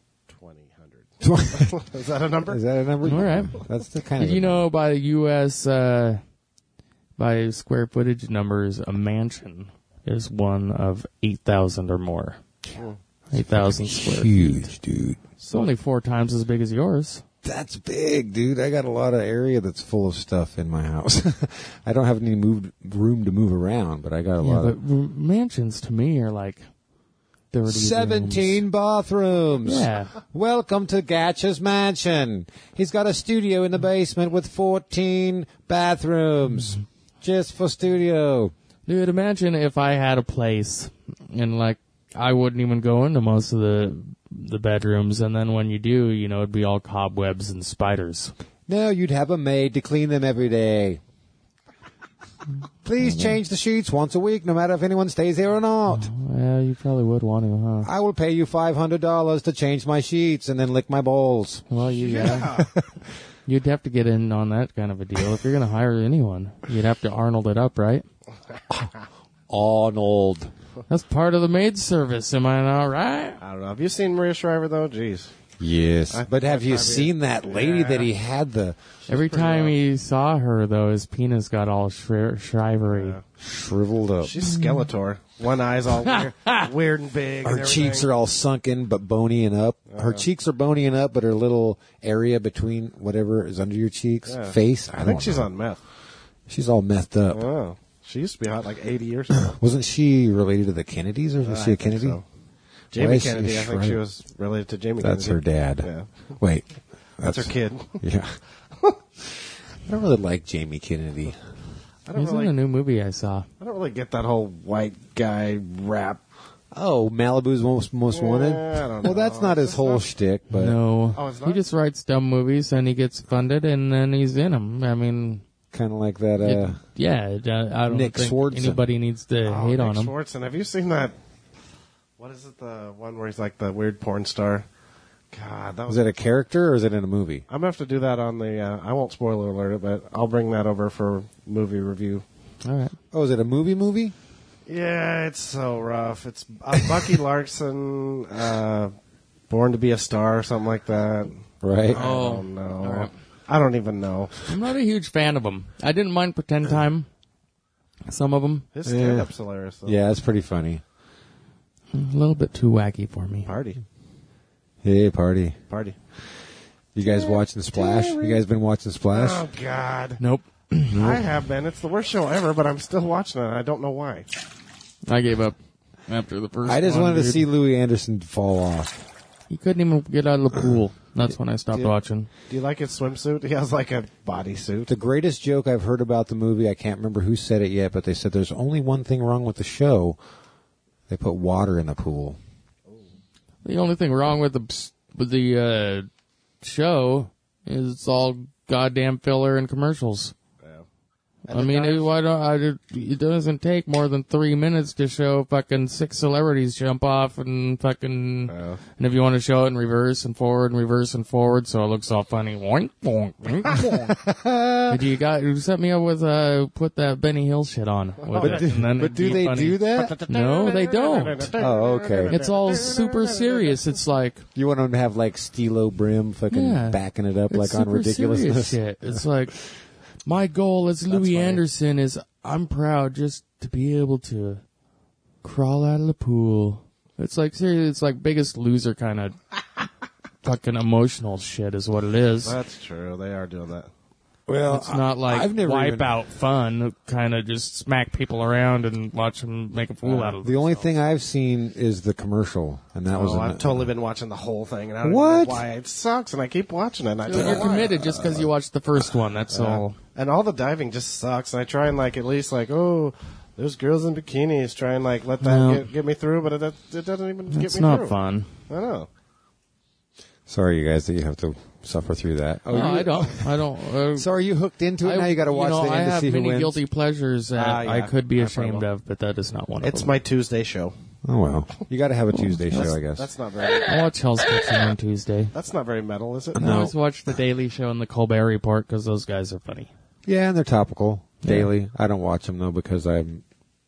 2,000. Is that a number? Is that a number? All right. That's the kind Did of. you know by the U.S. By square footage numbers, a mansion is one of 8,000 or more. 8,000 square feet. Huge, dude. It's only 4 times as big as yours. That's big, dude. I got a lot of area that's full of stuff in my house. I don't have any room to move around, but I got a Yeah, lot but of. mansions to me are like 30 17 rooms. bathrooms. Yeah. Welcome to Gatcha's mansion. He's got a studio in the basement with 14 bathrooms. Just for studio. Dude, imagine if I had a place and like I wouldn't even go into most of the bedrooms, and then when you do, you know, it'd be all cobwebs and spiders. No, you'd have a maid to clean them every day. Please change the sheets once a week, no matter if anyone stays there or not. Well, you probably would want to, huh? I will pay you $500 to change my sheets and then lick my balls. Well, yeah. You'd have to get in on that kind of a deal. If you're going to hire anyone, you'd have to Arnold it up, right? Arnold. That's part of the maid service, am I not right? I don't know. Have you seen Maria Shriver, though? Jeez. Yes. But have you I've seen that lady that he had the Every time he saw her, though, his penis got all shrivery. shriveled up? She's Skeletor. One eye's all weird and big. Her cheeks are all sunken but bony and up. Her cheeks are bony and up, but her little area between whatever is under your cheeks, face. I think she's on meth. She's all methed up. Oh. She used to be hot like 80 years ago. Wasn't she related to the Kennedys, or was she a I think Kennedy? so. Why Jamie is she Kennedy, I think she shriveled? was related to Jamie That's her Kennedy. dad. Yeah. Wait. That's her kid. Yeah. I don't really like Jamie Kennedy. I don't He's in really a new movie I saw. I don't really get that whole white guy rap. Oh, Malibu's Most Wanted? I don't Well, know. that's not his whole shtick, but No. Oh, it's He not? just writes dumb movies and he gets funded and then he's in them. I mean, kind of like that. I don't Nick think Swardson. anybody needs to Oh, hate Nick on him. Swardson. Have you seen that? What is it? The one where he's like the weird porn star. God, that was. Was it a character or is it in a movie? I'm gonna have to do that on the. I won't spoiler alert it, but I'll bring that over for movie review. All right. Oh, is it a movie? Yeah, it's so rough. It's Bucky Larson, Born to Be a Star, or something like that. Right? Oh, no, all right. I don't even know. I'm not a huge fan of him. I didn't mind Pretend Time. Some of them. His stand-up's hilarious. Though. Yeah, it's pretty funny. A little bit too wacky for me. Party. Hey, party. You guys watching Splash? You guys been watching Splash? Oh God. Nope. I have been. It's the worst show ever, but I'm still watching it. I don't know why. I gave up after the first I just one, wanted to dude. see Louis Anderson fall off. He couldn't even get out of the pool. That's when I stopped watching. Do you like his swimsuit? He has like a bodysuit. The greatest joke I've heard about the movie, I can't remember who said it yet, but they said there's only one thing wrong with the show. They put water in the pool. The only thing wrong with the show is it's all goddamn filler and commercials. And I mean, it doesn't take more than 3 minutes to show fucking 6 celebrities jump off and fucking, and if you want to show it in reverse and forward, so it looks all funny. Boink, boink, boink, boink. You set me up with, put that Benny Hill shit on. But do they do that? No, they don't. Oh, okay. It's all super serious. It's like, You want them to have like Stilo Brim fucking backing it up like on super ridiculousness. serious shit. It's like, my goal as Louis Anderson is I'm proud just to be able to crawl out of the pool. It's like, seriously, it's like Biggest Loser kind of fucking emotional shit is what it is. That's true. They are doing that. Well, It's not like I've never wipe even- out fun, kind of just smack people around and watch them make a fool out of them. The only thing I've seen is the commercial, and that was. I've totally been watching the whole thing, and I don't What? know why it sucks, and I keep watching it. And I don't know You're why. committed just because you watched the first one. That's all. And all the diving just sucks. And I try and like at least like there's girls in bikinis. Try and like let that No. get me through, but it doesn't even get me It's not through. fun. I know. Sorry, you guys, that you have to suffer through that. No, I don't. So are you hooked into it now? You got to watch the I end to have see who many wins. guilty pleasures that Yeah, I could be I ashamed probably will. of, but that is not one of It's them. my Tuesday show. Oh well, you got to have a Tuesday show, I guess. That's not very. I watch Hell's Kitchen on Tuesday. That's not very metal, is it? I always watch The Daily Show and The Colbert Report because those guys are funny. Yeah, and they're topical daily. I don't watch them though because I'm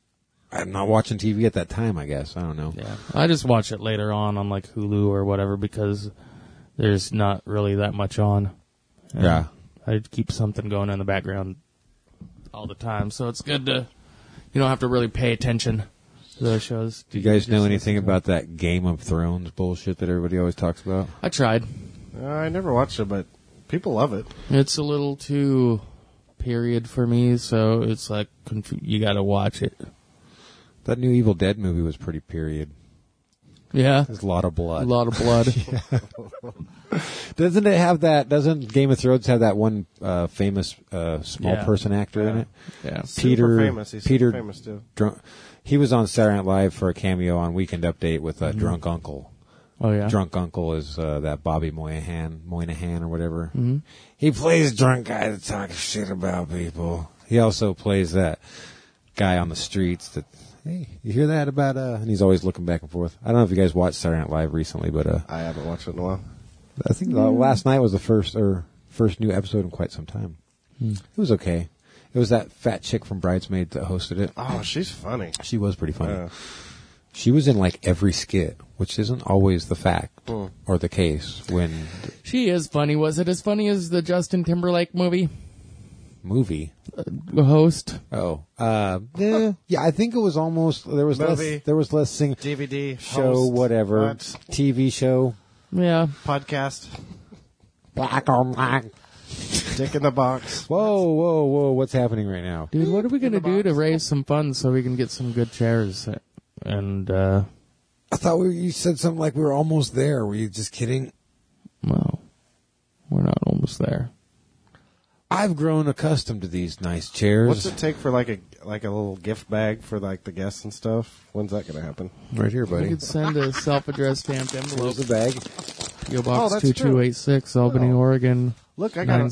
not watching TV at that time. I guess I don't know. Yeah, I just watch it later on like Hulu or whatever because there's not really that much on. And Yeah. I keep something going in the background all the time, so it's good to you don't have to really pay attention to those shows. Do you guys Just know listen anything to about that Game of Thrones bullshit that everybody always talks about? it. I tried. I never watched it, but people love it. It's a little too period for me, so it's like you got to watch it. That new Evil Dead movie was pretty period. Yeah, There's a lot of a blood. lot of blood. Doesn't it have that? Doesn't Game of Thrones have that one famous small Yeah. person actor in it? Yeah. Peter. Super famous. He's Peter. super famous too. He was on Saturday Night Live for a cameo on Weekend Update with Drunk Uncle. Oh yeah. Drunk Uncle is that Bobby Moynihan or whatever. Mm-hmm. He plays drunk guy that talks shit about people. He also plays that guy on the streets that, hey, you hear that about, and he's always looking back and forth. I don't know if you guys watched Saturday Night Live recently, but I haven't watched it in a while. I think last night was the first new episode in quite some time. It was okay. It was that fat chick from Bridesmaids that hosted it. Oh, she's funny. She was pretty funny. Yeah. She was in like every skit, which isn't always the fact or the case when She is funny. Was it as funny as the Justin Timberlake movie? movie. The host? Oh, yeah. I think it was almost there was Movie. less sing DVD show host, whatever what? TV show. Yeah. Podcast. Black on black. Dick in the box. Whoa! What's happening right now? Dude, what are we going to do to raise some funds so we can get some good chairs? And, I thought you said something like we were almost there. Were you just kidding? well, we're not almost there. I've grown accustomed to these nice chairs. What's it take for like a little gift bag for like the guests and stuff? When's that going to happen? Right here, We buddy. could send a self-addressed stamped envelope. Here's the bag. PO Oh, Box that's 2286, Albany, Oh. Oregon. Look, I got an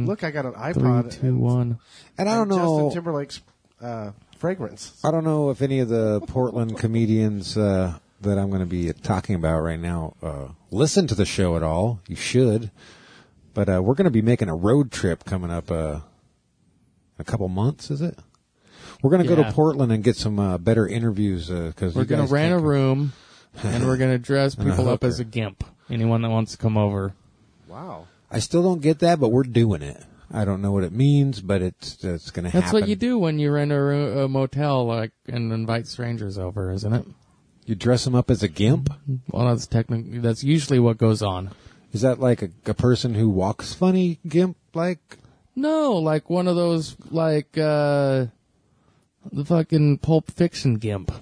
97321. iPod. And I don't Justin know. Timberlake's fragrance. I don't know if any of the Portland comedians that I'm going to be talking about right now listen to the show at all. You should. But we're going to be making a road trip coming up a couple months, is it? We're going to go Yeah. to Portland and get some better interviews because We're going to rent a room, and we're going to dress And a people up hooker. as a gimp. Anyone that wants to come over. Wow. I still don't get that, but we're doing it. I don't know what it means, but it's going to happen. That's what you do when you rent a motel, like, and invite strangers over, isn't it? You dress them up as a gimp? Well, that's usually what goes on. Is that like a person who walks funny gimp like? No, like one of those, like, the fucking Pulp Fiction gimp.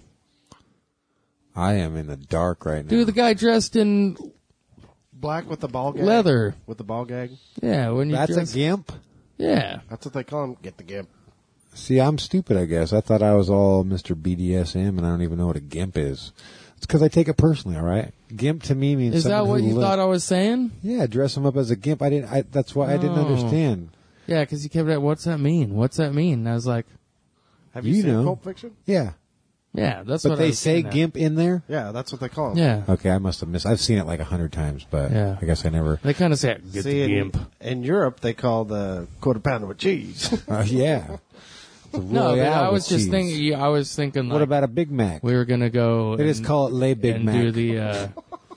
I am in the dark right now. Dude, the guy dressed in Black with the ball gag. leather. With the ball gag. Yeah, when you That's dress, a gimp? Yeah. That's what they call him. Get the gimp. See, I'm stupid, I guess. I thought I was all Mr. BDSM, and I don't even know what a gimp is. It's because I take it personally. All right, gimp to me means. Is that someone what who you thought I was saying? Yeah, dress him up as a gimp. I didn't. That's why I didn't Oh. understand. Yeah, because you kept at, what's that mean? What's that mean? And I was like, Have you You seen know. Pulp Fiction? Yeah, yeah, that's but what I they was say getting at. gimp in there. Yeah, that's what they call him. Yeah. Okay, I must have missed. I've seen it like 100 times, but Yeah. I guess I never. They kind of say, get See, the in, gimp. in Europe, they call the quarter pounder with cheese. Yeah. The No, but Royale I with was just cheese. thinking, I was thinking like, What about a Big Mac? we were going to go They just call it Le Big and Mac. do the,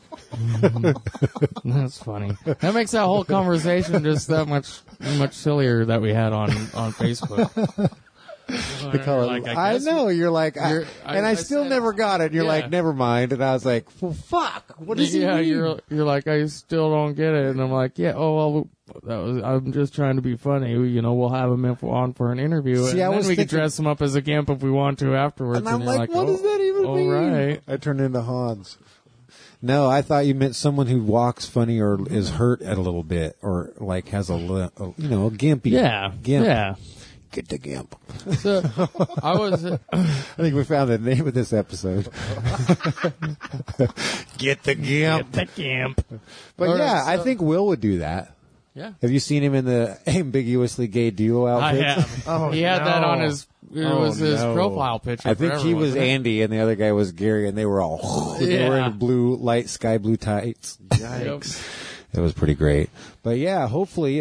that's funny. That makes that whole conversation just that much sillier that we had on Facebook. They call it. Like, I guess know you're like, you're- and I still said- never got it. You're Yeah. like, never mind. And I was like, well, fuck. What does he yeah, mean? you're like, I still don't get it, and I'm like, yeah, oh well, I'm just trying to be funny. We'll have him on for an interview, See, and I then was we could thinking- dress him up as a gimp if we want to afterwards. And I'm you're like, what oh, does that even all mean? right. I turned into Hans. No, I thought you meant someone who walks funny or is hurt at a little bit or like has a gimpy. Yeah, Gimp. yeah. Get the gimp. So I was, I think we found the name of this episode. Get the gimp. the gimp. But All right, yeah, I so- think Will would do that. Yeah, Have you seen him in the ambiguously gay duo I outfit? have. Oh, he had that no. on his. It Oh, was his no. profile picture. I think forever, he was wasn't it? Andy and the other guy was Gary, and they were all they were Yeah. in blue, light sky blue tights. Yikes. It was pretty great. But yeah, hopefully,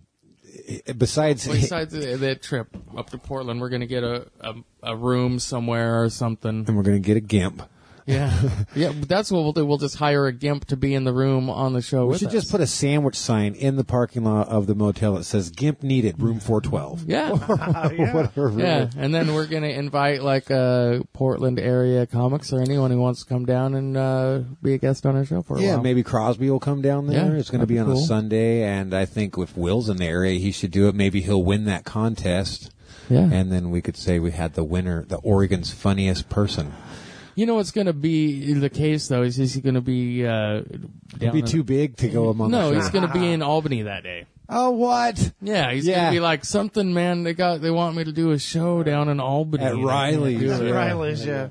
besides, Besides that trip up to Portland, we're gonna get a room somewhere or something. and we're going to get a gimp. Yeah, yeah. That's what we'll do. We'll just hire a gimp to be in the room on the show. We with should us. just put a sandwich sign in the parking lot of the motel that says "Gimp needed, room 412." Yeah, Whatever. yeah. And then we're gonna invite like Portland area comics or anyone who wants to come down and be a guest on our show for a Yeah, while. maybe Crosby will come down there. Yeah, It's going to that'd be be on cool. a Sunday, and I think if Will's in the area, he should do it. Maybe he'll win that contest, Yeah. and then we could say we had the winner, the Oregon's funniest person. You know what's gonna be the case though? Is he gonna be? He'd be too big to go among No, the show. he's gonna be in Albany that day. Oh, what? Yeah, he's Yeah. gonna be like something, man. They want me to do a show down in Albany At and I can't Riley's. do At it. Riley's, yeah.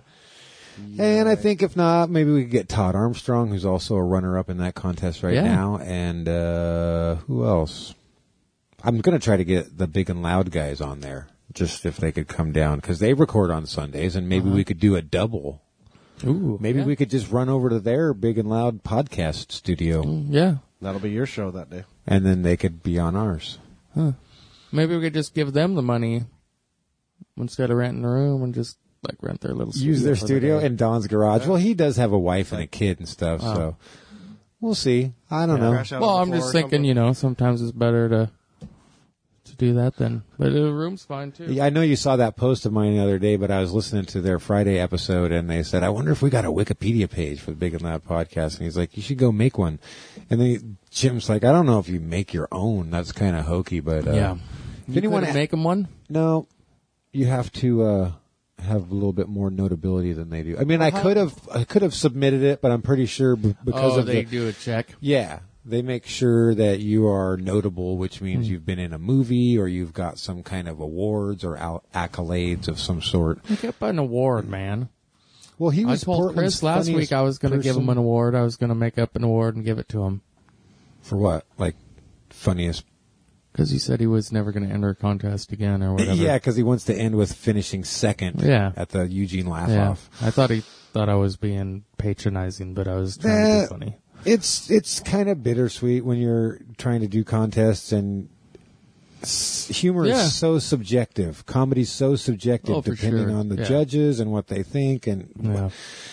And I think if not, maybe we could get Todd Armstrong, who's also a runner-up in that contest right Yeah. now. And who else? I'm going to try to get the Big and Loud guys on there, just if they could come down, because they record on Sundays, and maybe we could do a double. Ooh, Maybe yeah. we could just run over to their Big and Loud podcast studio, Yeah. That'll be your show that day. and then they could be on ours. Maybe we could just give them the money instead of renting a room and just like rent their little Use their for the studio day. in Don's garage. Well, he does have a wife and a kid and stuff, so we'll see. I don't know. Crash out Well, on I'm the just floor or thinking, something. sometimes it's better to do that then. But the room's fine too. Yeah, I know you saw that post of mine the other day, but I was listening to their Friday episode, and they said, I wonder if we got a Wikipedia page for the Big and Loud podcast. And he's like, you should go make one. And then Jim's like, I don't know if you make your own. That's kind of hokey, but Yeah. if You anyone couldn't make them one? no, you have to have a little bit more notability than they do. I mean, I could have submitted it, but I'm pretty sure because of they the do a check. yeah. They make sure that you are notable, which means you've been in a movie or you've got some kind of awards or accolades of some sort. Make up an award, man. Well, he I was told Portland's Chris last funniest week I was going to give him person. an award. I was going to make up an award and give it to him For what? Like funniest? because he said he was never going to enter a contest again or whatever. Yeah, because he wants to end with finishing second. Yeah. At the Eugene Laugh Yeah. Off. I thought he thought I was being patronizing, but I was trying to be funny. It's kind of bittersweet when you're trying to do contests and humor Yeah. is so subjective. Comedy's so subjective Oh, for depending sure. on the Yeah. judges and what they think. And Yeah.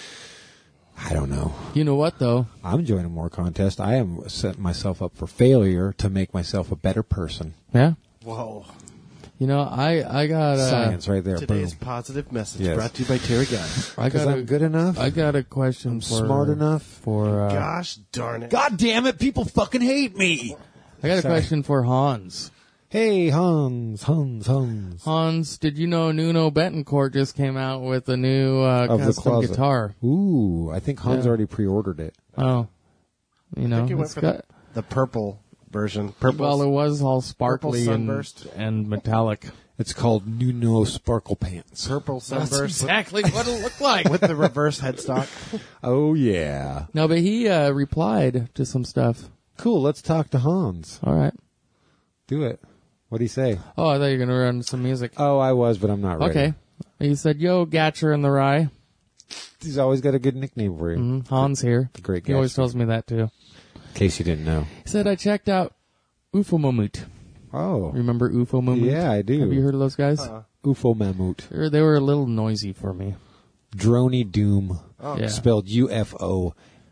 I don't know. You know what though? I'm joining more contests. I am setting myself up for failure to make myself a better person. Yeah. Whoa. You know, I got Science right there. Today's Boom. positive message Yes. brought to you by Terry Guy. I Because got I'm good enough. I got a question I'm for smart enough. for Gosh darn it. God damn it! People fucking hate me. I got a Sorry. question for Hans. Hey, Hans. Hans, did you know Nuno Betancourt just came out with a new Of the custom closet. guitar? Ooh, I think Hans Yeah. already pre-ordered it. Oh, I think he went it's for got the purple version. Purple. Well, it was all sparkly Sunburst. and metallic. It's called Nuno Sparkle Pants. Purple sunburst exactly what it looked like. with the reverse headstock. Oh, yeah. No, but he replied to some stuff. Cool, let's talk to Hans. All right. Do it. What'd he say? Oh, I thought you were going to run some music. Oh, I was, but I'm not ready. Okay. He said, yo, Gatcher in the Rye. He's always got a good nickname for you. Hans here. The great He always Gatcher. tells me that, too. In case you didn't know. He said, I checked out UFO Mammoth. Oh. Remember UFO Mammoth? Yeah, I do. Have you heard of those guys? UFO Mammoth. They were a little noisy for me. Droney Doom. Yeah. Spelled UFO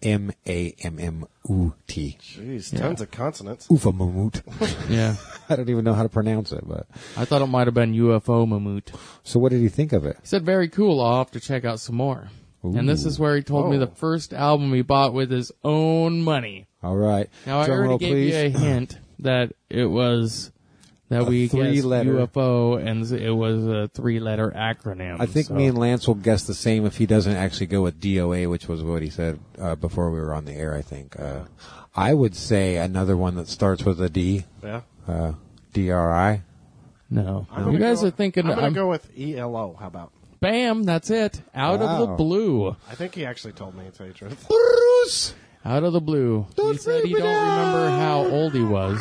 MAMMOOT. Jeez, tons of consonants. UFO Mammoth. Yeah. I don't even know how to pronounce it, but. I thought it might have been UFO Mammoth. So what did he think of it? He said, very cool. I'll have to check out some more. Ooh. And this is where he told me the first album he bought with his own money. All right. Now, I Drum already roll, gave please. you a hint that it was that A we guessed three-letter. UFO, and it was a 3-letter acronym. I think so. me and Lance will guess the same if he doesn't actually go with DOA, which was what he said before we were on the air, I think. I would say another one that starts with a D. Yeah. DRI. No. I'm You gonna guys go- are thinking, I'm going to go with ELO. How about? bam, that's it. Out of the Wow. blue. I think he actually told me, to tell you the truth. Bruce! Out of the blue. He said he don't remember how old he was.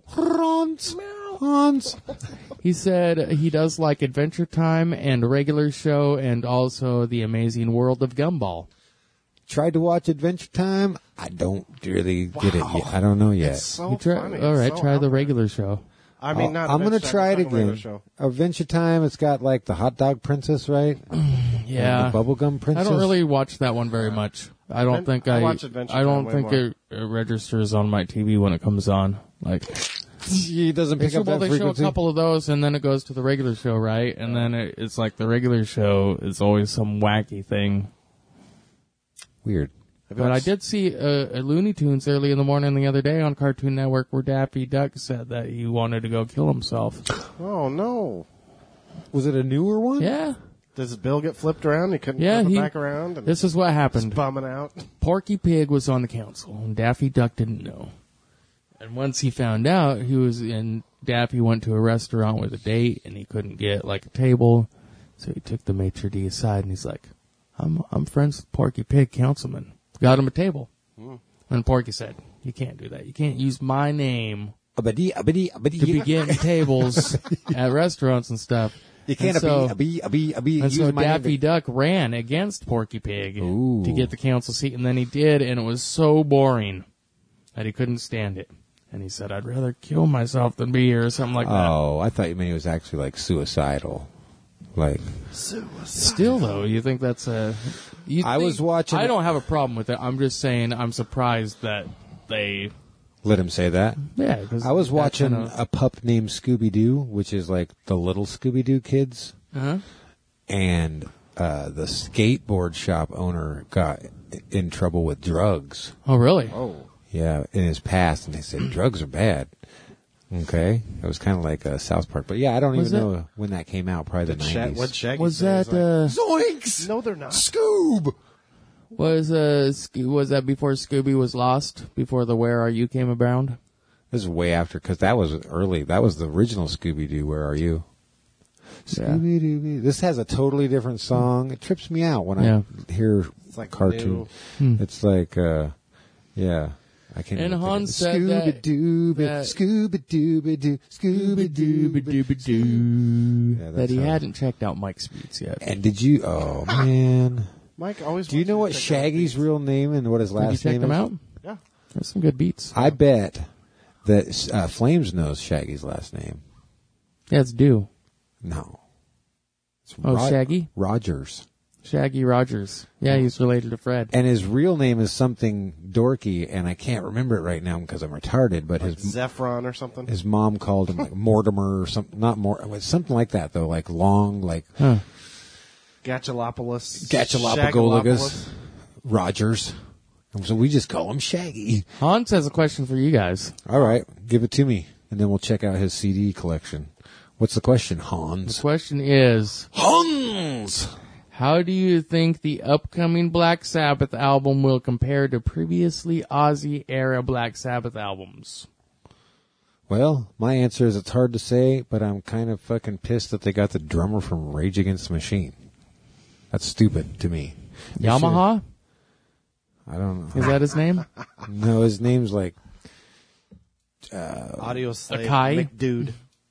Hans. He said he does like Adventure Time and Regular Show and also The Amazing World of Gumball. Tried to watch Adventure Time. I don't really get it yet. I don't know yet. It's so You try, funny. all It's right, so try out the there. Regular Show. I mean, not I'm going to Adventure try it Time, I'm talking again. regular show. Adventure Time, it's got like the hot dog princess, right? Yeah. And the bubblegum I princess. don't really watch that one very much. I don't think I I. watch Adventure I don't Time way think it registers on my TV when it comes on. Like, He doesn't pick up well, that they show a frequency. couple of those, and then it goes to the regular show, right? And then it's like the regular show is always some wacky thing. Weird. But I did see a Looney Tunes early in the morning the other day on Cartoon Network where Daffy Duck said that he wanted to go kill himself. Oh, no. Was it a newer one? Yeah. Does his bill get flipped around? He couldn't Yeah, flip he- it back around? And This is what he's happened. bumming out. Porky Pig was on the council, and Daffy Duck didn't know. And once he found out, Daffy went to a restaurant with a date, and he couldn't get like a table, so he took the maitre d' aside, and he's like, "I'm friends with Porky Pig, councilman. Got him a table." And Porky said, "You can't do that. You can't use my name Abadi. to be getting tables at restaurants and stuff." You can't And so- and And so Daffy Duck ran against Porky Pig Ooh. to get the council seat, and then he did, and it was so boring that he couldn't stand it. And he said, "I'd rather kill myself than be here," or something like that. Oh, I thought you meant he was actually like suicidal. Like, Still, though, you think that's a... I was watching- I don't have a problem with it. I'm just saying I'm surprised that they... let him say that. Yeah, because I was watching a pup named Scooby Doo, which is like the little Scooby Doo kids, Uh-huh. and the skateboard shop owner got in trouble with drugs. Oh, really? Oh. Yeah, in his past, and they said drugs are bad. Okay, it was kind of like South Park, but yeah, I don't Was even it? know when that came out. Probably the '90s. What Shaggy Was say? that... He's like, Zoinks! no, they're not. Scoob! Was that before Scooby was lost? Before the Where Are You came around? This is way after, because that was early. That was the original Scooby Doo. Where are you? Yeah. Scooby Doo. This has a totally different song. It trips me out when Yeah. I hear It's like cartoon. new. It's like, yeah. I can't. And even think Hans of said that- Scooby-Doo, that- Scooby-Doo, Scooby-Doo. Yeah, That that's he how- hadn't checked out Mike's Beats yet. And did you? Oh man! Mike always. Do you wants know to what check out Shaggy's beats. real name and what his Have you last checked name them is? out? Yeah. There's some good beats. I bet that Flames knows Shaggy's last name. Yeah, it's Dew. No. It's Oh, Shaggy? Rogers. Shaggy Rogers. Yeah, he's related to Fred. And his real name is something dorky, and I can't remember it right now because I'm retarded. But Like his Zephron or something. his mom called him like Mortimer or something. Not more, it was something like that though. Like long, like Huh. Gatchalopoulos. Gatchalopagologus Rogers. And so we just call him Shaggy. Hans has a question for you guys. All right, give it to me, and then we'll check out his CD collection. What's the question, The Hans? question is, Hans. how do you think the upcoming Black Sabbath album will compare to previously Ozzy-era Black Sabbath albums? Well, my answer is it's hard to say, but I'm kind of fucking pissed that they got the drummer from Rage Against the Machine. That's stupid to me. They Yamaha? I don't know. Is that his name? No, his name's like... Audio slave Akai? McDude.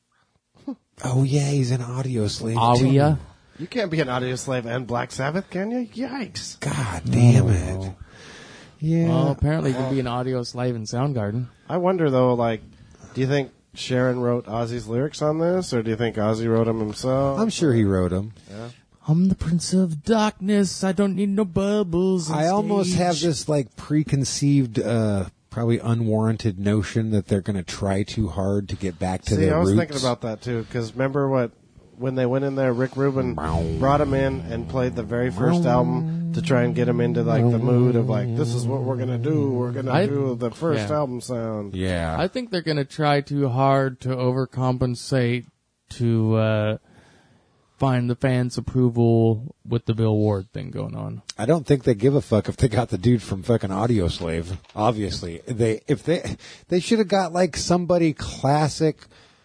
Oh, yeah, he's an Audio Slave. Awia? You can't be an audio slave and Black Sabbath, can you? Yikes. God damn it. Yeah. Well, apparently you can be an audio slave in Soundgarden. I wonder, though, like, do you think Sharon wrote Ozzy's lyrics on this, or do you think Ozzy wrote them himself? I'm sure he wrote them. I'm the Prince of Darkness. I don't need no bubbles. I almost have this like preconceived, probably unwarranted notion that they're going to try too hard to get back to See, their I was roots. thinking about that, too, because remember when they went in there, Rick Rubin brought him in and played the very first album to try and get him into, like, the mood of, like, this is what we're going to do. We're going to do the first album sound. Yeah. I think they're going to try too hard to overcompensate to find the fans' approval with the Bill Ward thing going on. I don't think they give a fuck if they got the dude from fucking Audio Slave. Obviously, they should have got like somebody classic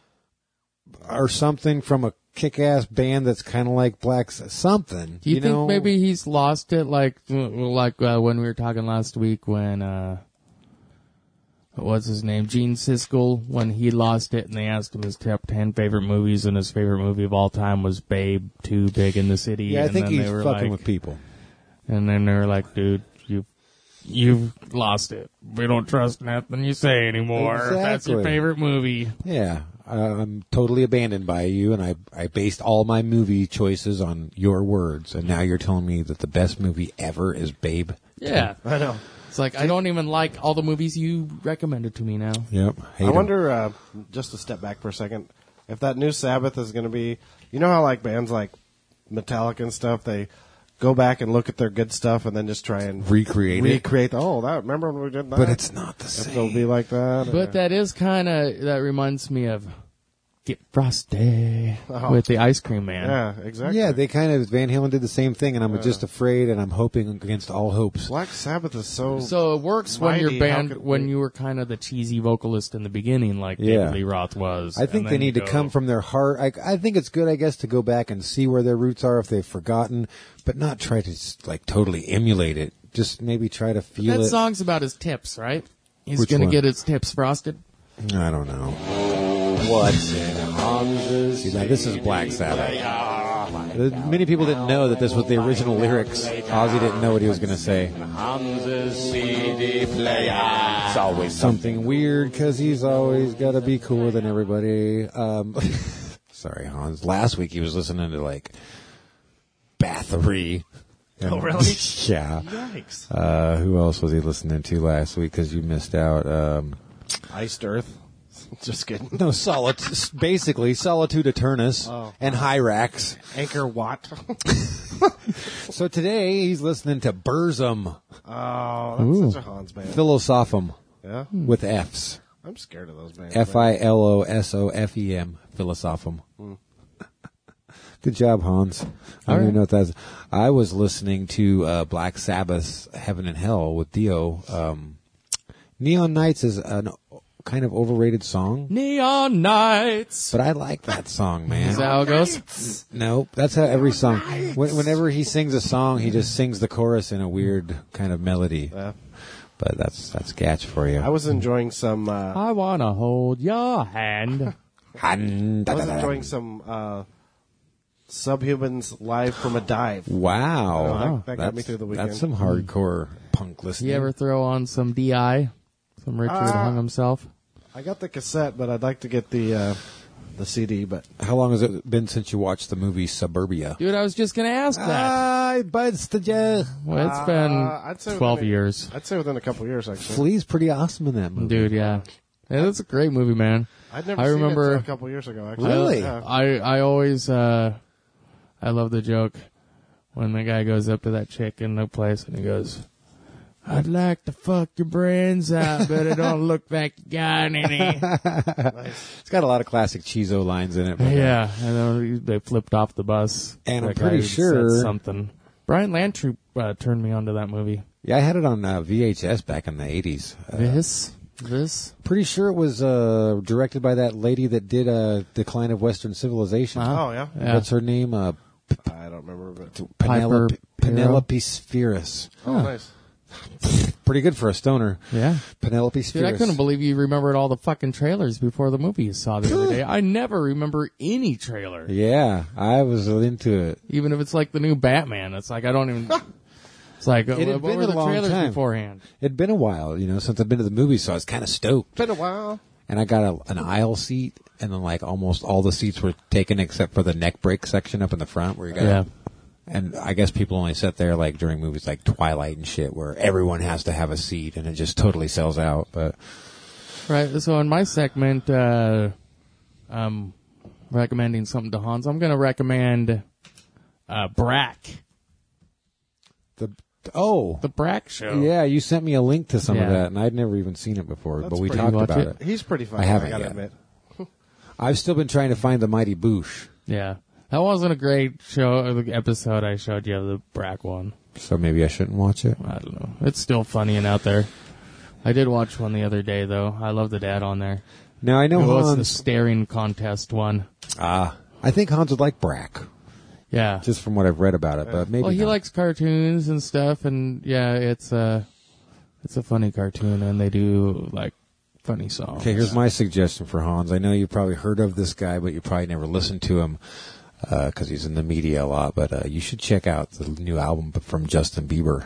or something from a kick-ass band that's kind of like something. Do you think maybe he's lost it, like when we were talking last week when what's his name, Gene Siskel, when he lost it and they asked him his top 10 favorite movies, and his favorite movie of all time was Babe, Too Big in the City. Yeah, I and think then he's they were fucking like, with people. And then they were like, dude, you've lost it. We don't trust nothing you say anymore. Exactly. That's your favorite movie. Yeah, I'm totally abandoned by you, and I based all my movie choices on your words, and now you're telling me that the best movie ever is Babe. Yeah. I know. It's like, I don't even like all the movies you recommended to me now. Yep. I wonder, just to step back for a second, if that new Sabbath is going to be, you know how like bands like Metallica and stuff, they go back and look at their good stuff and then just try and Recreate it. Remember when we did that? But it's not the If same. it'll be like that. But that is that reminds me of Get Frosty with the Ice Cream Man. Yeah, exactly. Yeah, they kind of, Van Halen did the same thing, and I'm just afraid, and I'm hoping against all hopes. Black Sabbath is so it works when your mighty. band, How could when we- you were kind of the cheesy vocalist in the beginning, like David Lee Roth was. I think And they then need you to go- come from their heart. I think it's good, I guess, to go back and see where their roots are if they've forgotten, but not try to like totally emulate it. Just maybe try to feel That it. song's about his tips, right? He's Which going to one? get his tips frosted. I don't know. What's in Hans's? See, now this is Black Sabbath. Many people didn't know that this was the original lyrics. Ozzy didn't know what he was going to say. Hans's CD player. It's always Something weird because he's always got to be cooler than everybody. Sorry, Hans. Last week he was listening to like Bathory. Oh, really? Yeah. Yikes. Who else was he listening to last week? Because you missed out. Iced Earth. Just kidding. No, basically Solitude Eternus and Hyrax. Anchor Watt. So today he's listening to Burzum, Oh, that's such a Hans band. Philosophum Yeah? with F's. I'm scared of those bands. Filosofem, Philosophum. Good job, Hans. I don't even know what that's. I was listening to Black Sabbath's Heaven and Hell with Dio. Neon Nights is an kind of overrated song, Neon Nights. but I like that song, man. Is that how it goes? No, that's how every song. Whenever he sings a song, he just sings the chorus in a weird kind of melody. Yeah. But that's Gatch for you. I was enjoying some. I want to hold your hand. I was enjoying some Subhumans live from a dive. Wow, that got me through the weekend. That's some hardcore punk listening. You ever throw on some DI? Some Richard hung himself? I got the cassette, but I'd like to get the CD. But How long has it been since you watched the movie Suburbia? Dude, I was just going to ask that. I busted you. Well, it's been I'd say 12 within years. I'd say within a couple years, actually. Flea's pretty awesome in that movie. Dude, yeah. It's a great movie, man. I'd never I seen remember- it until a couple years ago, actually. Really? Yeah. I always, I love the joke when the guy goes up to that chick in the place and he goes, I'd like to fuck your brains out, but it don't look like you got any. It's got a lot of classic Chizo lines in it. But Yeah, I know they flipped off the bus. And I'm That pretty guy said sure- something. Brian Landry turned me onto that movie. Yeah, I had it on VHS back in the 80s. This? This? Pretty sure it was directed by that lady that did Decline of Western Civilization. Oh, yeah? Yeah. What's her name? I don't remember, but... Penelope Spheris. Oh, nice. Pretty good for a stoner. Yeah. Penelope Dude, I Spheris. couldn't believe you remembered all the fucking trailers before the movie you saw the other day. I never remember any trailer. Yeah, I was into it. Even if it's like the new Batman. It's like, I don't even... It's like, It had what been were a the long trailers time. beforehand? It'd been a while, since I've been to the movies, so I was kind of stoked. Been a while. And I got an aisle seat, and then like almost all the seats were taken except for the neck break section up in the front where you got. Yeah. And I guess people only sit there like during movies like Twilight and shit, where everyone has to have a seat, and it just totally sells out. But Right, so in my segment, recommending something to Hans, I'm going to recommend Brack. The Brack Show. yeah, you sent me a link to some of Yeah. that, and I'd never even seen it before, but we pretty talked much about it. it. He's pretty funny, I haven't gotta yet. admit. I've still been trying to find the Mighty Boosh, Yeah. That wasn't a great show, the episode I showed you of the Brack one. so maybe I shouldn't watch it. I don't know. It's still funny and out there. I did watch one the other day, though. I love the dad on there. Now I know It was the Hans. staring contest one. I think Hans would like Brack, Yeah. just from what I've read about it. But maybe Well, he not. likes cartoons and stuff, and yeah, it's a funny cartoon, and they do like funny songs. Okay, here's my suggestion for Hans. I know you've probably heard of this guy, but you probably never listened to him because he's in the media a lot. But you should check out the new album from Justin Bieber.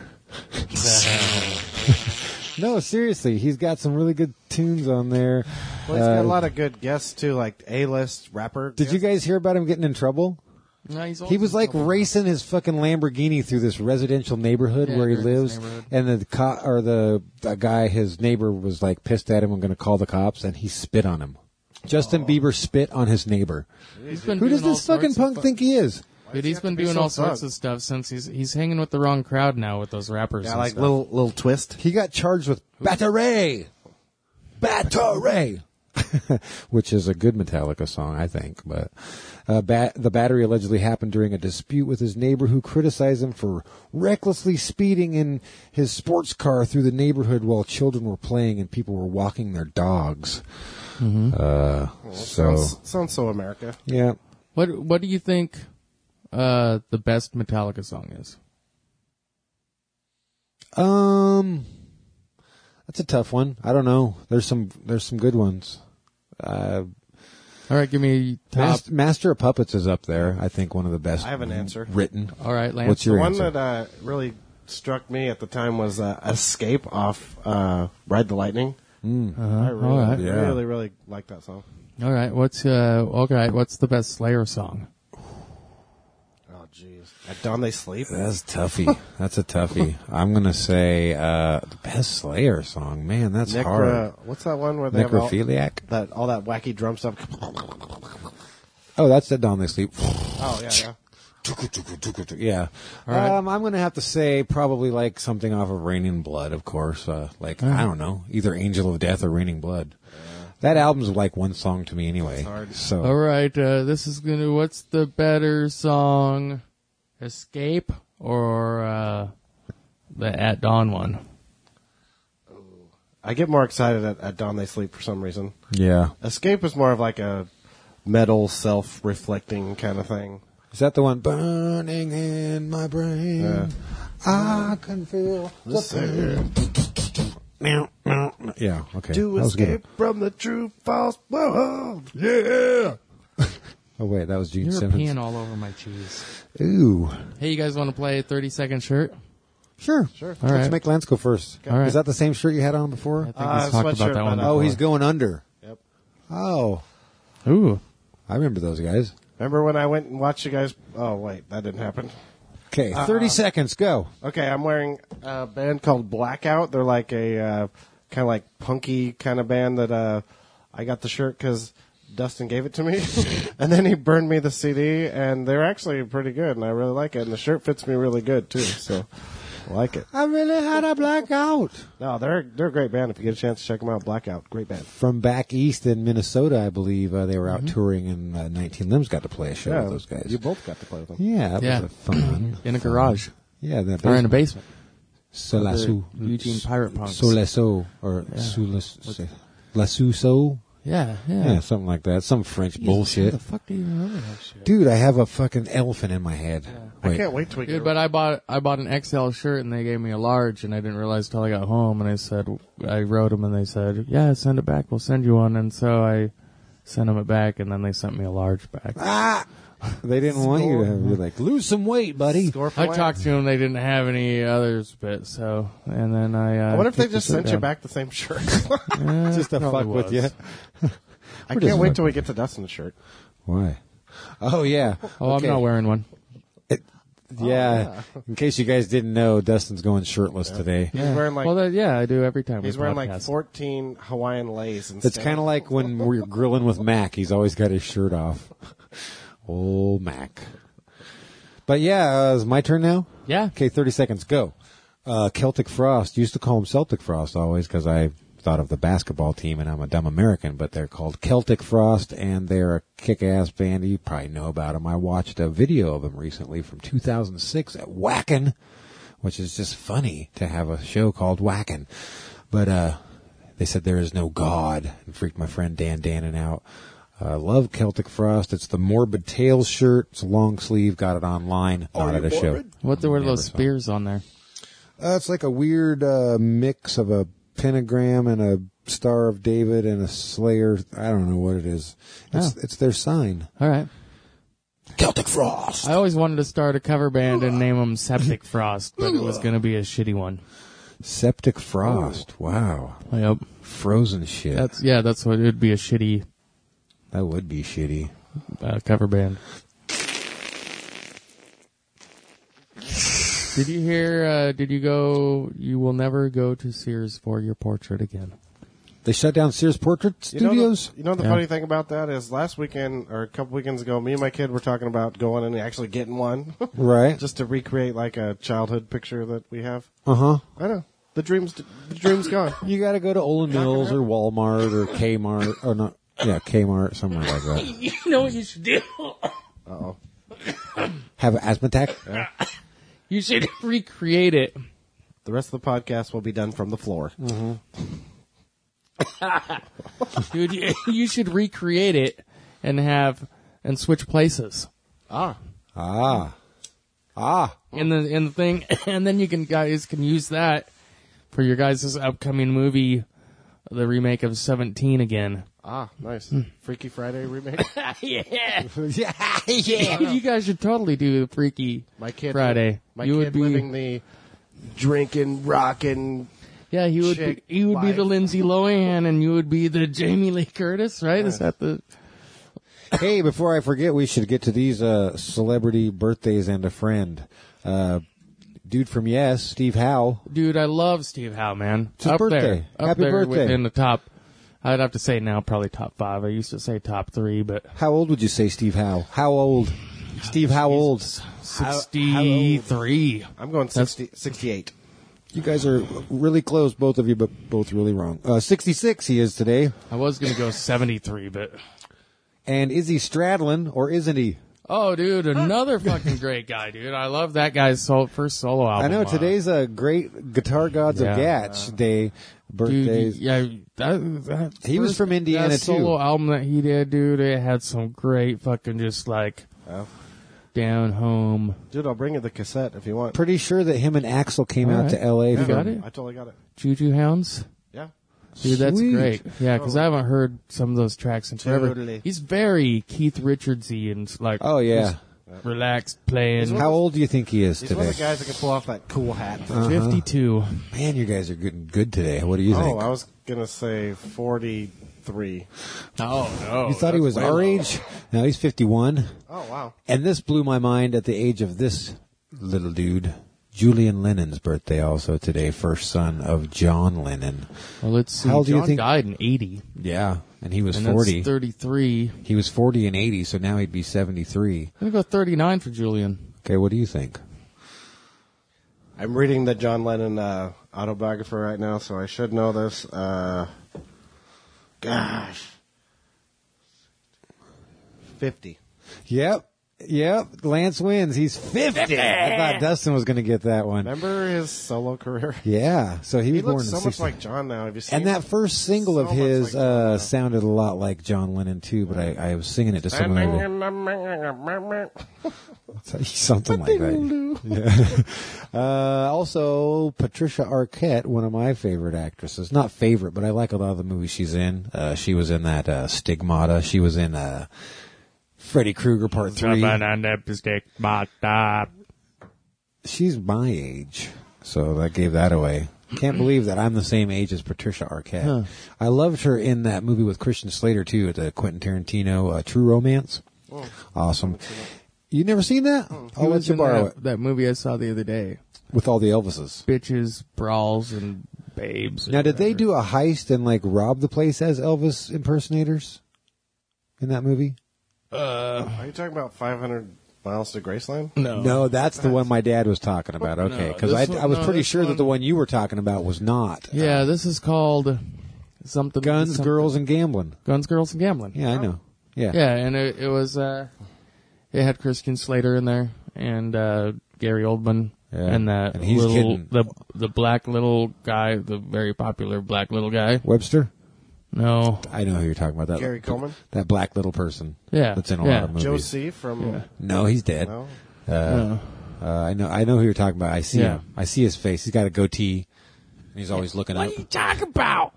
No, seriously, he's got some really good tunes on there. Well, he's got a lot of good guests, too, like A-list rapper. Did you guys hear about him getting in trouble? No, He was like racing his fucking Lamborghini through this residential neighborhood Yeah, where he during his lives, neighborhood. and the guy, his neighbor, was like pissed at him and going to call the cops, and he spit on him. Justin Bieber spit on his neighbor. He's been Who does doing all this fucking sorts of punk think he is? Dude, he's been be doing so all sorts thug? of stuff since he's hanging with the wrong crowd now with those rappers. Yeah, and like stuff. little twist. He got charged with battery, which is a good Metallica song, I think. But the battery allegedly happened during a dispute with his neighbor, who criticized him for recklessly speeding in his sports car through the neighborhood while children were playing and people were walking their dogs. Sounds so America. Yeah. What do you think the best Metallica song is? That's a tough one. I don't know. There's some good ones. All right, give me top. Master of Puppets is up there. I think one of the best. I have an answer. Written. All right, Lance. What's your The one answer? that really struck me at the time was Escape off Ride the Lightning. I really, All right. Yeah. really like that song. All right, what's the best Slayer song? Oh, jeez. At Dawn They Sleep? That's toughy. That's a toughie. I'm gonna say the best Slayer song. Man, that's hard. What's that one where they have all Necrophiliac. that wacky drum stuff? Oh, that's the Dawn They Sleep. Oh, yeah. Yeah. right. I'm gonna have to say probably like something off of Raining Blood, of course. I don't know, either Angel of Death or Raining Blood. That album's like one song to me anyway. So All right, this is what's the better song, Escape or the At Dawn one? I get more excited at Dawn They Sleep for some reason. yeah. Escape is more of like a metal, self-reflecting kind of thing. Is that the one? Burning in my brain. Yeah. I can feel the pain. Yeah, okay. To That was good. escape from the true false world. Yeah. Oh, wait, that was Gene You're Simmons. peeing all over my cheese. Ooh. Hey, you guys want to play a 30-second shirt? Sure. All Let's right. make Lance go first. All right. Is that the same shirt you had on before? I think we talked about sweatshirt, that one. but, Oh, before. he's going under. Yep. Oh. Ooh. I remember those guys. Remember when I went and watched you guys? Oh, wait, that didn't happen. Okay, 30 seconds, go. Okay, I'm wearing a band called Blackout. They're like a kind of like punky kind of band that I got the shirt because Dustin gave it to me. And then he burned me the CD, and they're actually pretty good, and I really like it. And the shirt fits me really good, too, so I like it. I really had a blackout. No, they're a great band. If you get a chance to check them out, Blackout, great band. From back east in Minnesota, I believe, they were out touring, and 19 Limbs got to play a show with those guys. You both got to play with them. Yeah, that Yeah. was fun. In a garage. Yeah, that Or in a basement. Solasu. Eugene Pirate Punks. Soleso. Or Lasuso. Yeah. Yeah, something like that. Some French How bullshit. the fuck do you remember that shit? Dude, I have a fucking elephant in my head. I can't wait till we Dude, get but I bought an XL shirt and they gave me a large and I didn't realize till I got home and I wrote them and they said, yeah, send it back. We'll send you one. And so I sent them it back and then they sent me a large back. Ah! They didn't want you to have, you're like, lose some weight, buddy. score for I wax. talked to them. They didn't have any others, but so, and then I wonder if they kicked the just shirt sent you down. back the same shirt. Just to fuck with you. I can't wait till we get to Dustin's shirt. Why? Oh, yeah. Oh, Okay. I'm not wearing one. Yeah. In case you guys didn't know, Dustin's going shirtless today. He's wearing like I do every time. he's we wearing podcast. like 14 Hawaiian lays. It's kind of like when we're grilling with Mac. He's always got his shirt off. Old Mac. But yeah, it's my turn now? Yeah. Okay, 30 seconds, go. Celtic Frost. Used to call them Celtic Frost always because I thought of the basketball team and I'm a dumb American, but they're called Celtic Frost and they're a kick-ass band. You probably know about them. I watched a video of them recently from 2006 at Whackin', which is just funny to have a show called Whackin'. But they said there is no God and freaked my friend Dan Dannon out. I love Celtic Frost. It's the Morbid Tales shirt. It's a long sleeve. Got it online. Not at a show. What were Never those saw it. spears on there? It's like a weird mix of a pentagram and a Star of David and a Slayer. I don't know what it is. It's their sign. All right. Celtic Frost. I always wanted to start a cover band and name them Septic Frost, but it was going to be a shitty one. Septic Frost. Wow. Yep. Frozen shit. That's what it would be, a shitty That would be shitty. cover band. Did you hear, you will never go to Sears for your portrait again. They shut down Sears Portrait Studios? You know the funny thing about that is last weekend or a couple weekends ago, me and my kid were talking about going and actually getting one, Right. just to recreate like a childhood picture that we have. Uh-huh. I know the dream's gone. You got to go to Olin Mills or Walmart or Kmart or not. Yeah, Kmart, somewhere like that. You know what you should do? Uh-oh. Have an asthma attack? You should recreate it. The rest of the podcast will be done from the floor. Dude, you should recreate it and switch places. Ah. In the thing, and then guys can use that for your guys' upcoming movie, the remake of 17 again. Ah, nice. Freaky Friday remake. Yeah. Yeah. You guys should totally do the Freaky My kid Friday. My You kid would be living the drinking, rocking. Yeah, he would chick be the life. Lindsay Lohan and you would be the Jamie Lee Curtis, right? Is that the Hey, before I forget, we should get to these celebrity birthdays and a friend. Dude from Yes, Steve Howe. dude? I love Steve Howe, man. It's his up birthday. there, up Happy there birthday. in the top. I'd have to say now probably top 5. I used to say top 3, but How old would you say Steve Howe? How old? Steve, how old? 63. I'm going 68. You guys are really close, both of you, but both really wrong. 66 he is today. I was gonna go 73, but And is he straddling, or isn't he? oh, dude, another fucking great guy, dude. I love that guy's first solo album. I know, today's a great Guitar Gods of Yeah. Gatch day, Dude, birthdays. yeah, that He was first- from Indiana, that solo too. album that he did, dude, it had some great fucking just like Oh. down home. Dude, I'll bring you the cassette if you want. Pretty sure that him and Axel came All out right. to L.A. You from- got it? I totally got it. Juju Hounds. Yeah. Dude, that's Sweet. great. Yeah, because I haven't heard some of those tracks in forever. Totally. He's very Keith Richardsy and like Oh, yeah. just relaxed playing. How old do you think he is He's one of today? the guys that can pull off that cool hat. 52. Man, you guys are getting good today. What do you Oh, think? I was gonna say 43. Oh no! You thought he was our age? No, he's 51. Oh wow. And this blew my mind at the age of this little dude. Julian Lennon's birthday also today, first son of John Lennon. Well, let's see. How old do you John think- died in 80, Yeah, and he was and 40. that's 33. He was 40 and 80, so now he'd be 73. I'm gonna go 39 for Julian. Okay, what do you think? I'm reading the John Lennon autobiography right now, so I should know this. Gosh. 50. Yep. Yep, Lance wins. He's 50. I thought Dustin was going to get that one. Remember his solo career? Yeah, so he was born looks in so 60. much like John now. Have you seen And that first single of So much his like John now. sounded a lot like John Lennon too, but I was singing it to someone something like that. Yeah. Also, Patricia Arquette, one of my favorite actresses. Not favorite, but I like a lot of the movies she's in. She was in that Stigmata. She was in Freddy Krueger Part 3. She's my age, so that gave that away. Can't believe that I'm the same age as Patricia Arquette. I loved her in that movie with Christian Slater, too, at the Quentin Tarantino, True Romance. Awesome. You never seen that? I'll let you borrow it. That movie I saw the other day. With all the Elvises. Bitches, brawls, and babes. Now, did they do a heist and, like, rob the place as Elvis impersonators in that movie? Are you talking about 500 Miles to Graceland? No, that's the one my dad was talking about. Okay, because I was pretty sure that the one you were talking about was not. Yeah, this is called something. Guns, Girls, and Gambling. Guns, Girls, and Gambling. Yeah, I know. Yeah. Yeah, and it was, it had Christian Slater in there, and Gary Oldman, and that And he's little, kidding. the black little guy, the very popular black little guy. Webster? No. I know who you're talking about. That Gary Coleman? That black little person. Yeah. That's in a lot of movies. Joe C. from... No, he's dead. No? I know who you're talking about. I see Yeah. him. I see his face. He's got a goatee. And he's always looking up. What are you talking about?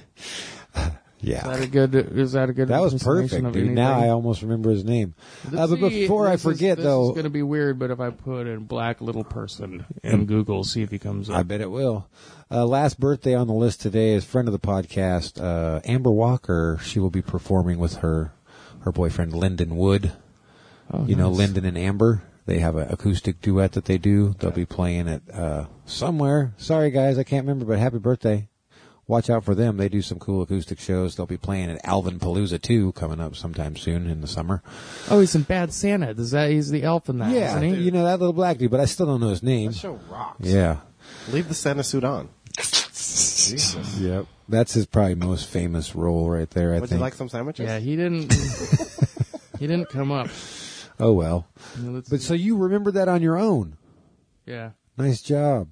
Yeah. Is that a good That was impersonation perfect, of dude. anything? Now I almost remember his name. But before I forget, this though, is going to be weird, but if I put in black little person in Google, see if he comes I up. bet it will. Last birthday on the list today is friend of the podcast, Amber Walker. She will be performing with her boyfriend, Lyndon Wood. Oh, You know, nice. Lyndon and Amber. They have an acoustic duet that they do. They'll be playing it somewhere. Sorry, guys, I can't remember, but happy birthday. Watch out for them. They do some cool acoustic shows. They'll be playing at Alvin Palooza 2 coming up sometime soon in the summer. Oh, he's in Bad Santa. He's the elf in that, Yeah, isn't he? you know, that little black dude, but I still don't know his name. That show rocks. Yeah. Leave the Santa suit on. Jesus. Yep. That's his probably most famous role right there, I Would think. you like some sandwiches? Yeah, he didn't. He didn't come up. Oh, well. You know, But so you remembered that on your own. yeah. Nice job.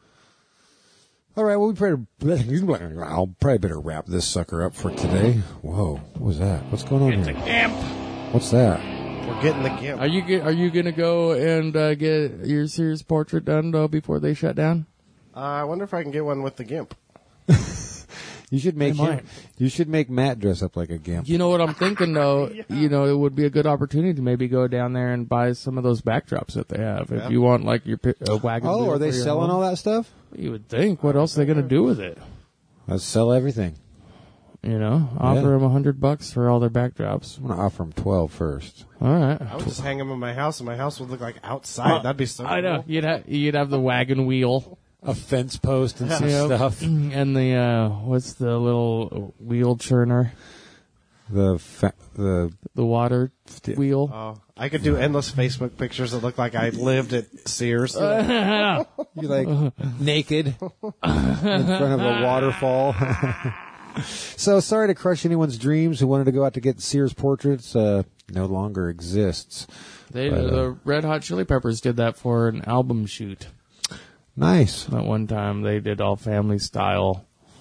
All right, well, I'll probably better wrap this sucker up for today. Whoa, what was that? What's going on It's a here? gimp. What's that? We're getting the gimp. Are you gonna go and get your Sears portrait done though before they shut down? I wonder if I can get one with the gimp. You should make I might. You should make Matt dress up like a gimp. You know what I'm thinking though. You know, it would be a good opportunity to maybe go down there and buy some of those backdrops that they have. If you want like your wagon. Oh, wheel are they for your selling home. all that stuff? You would think. What else are they gonna do with it? Let's sell everything. You know, offer them $100 for all their backdrops. I'm gonna offer him 12 first. All right. I would just hang them in my house, and my house would look like outside. That'd be so I know. cool. You'd have the wagon wheel. A fence post and some Yep. stuff. And the what's the little wheel churner? The water wheel. Oh, I could do endless Facebook pictures that look like I lived at Sears. you like naked in front of a waterfall. So sorry to crush anyone's dreams who wanted to go out to get Sears portraits. No longer exists. The Red Hot Chili Peppers did that for an album shoot. Nice. That one time they did all family style.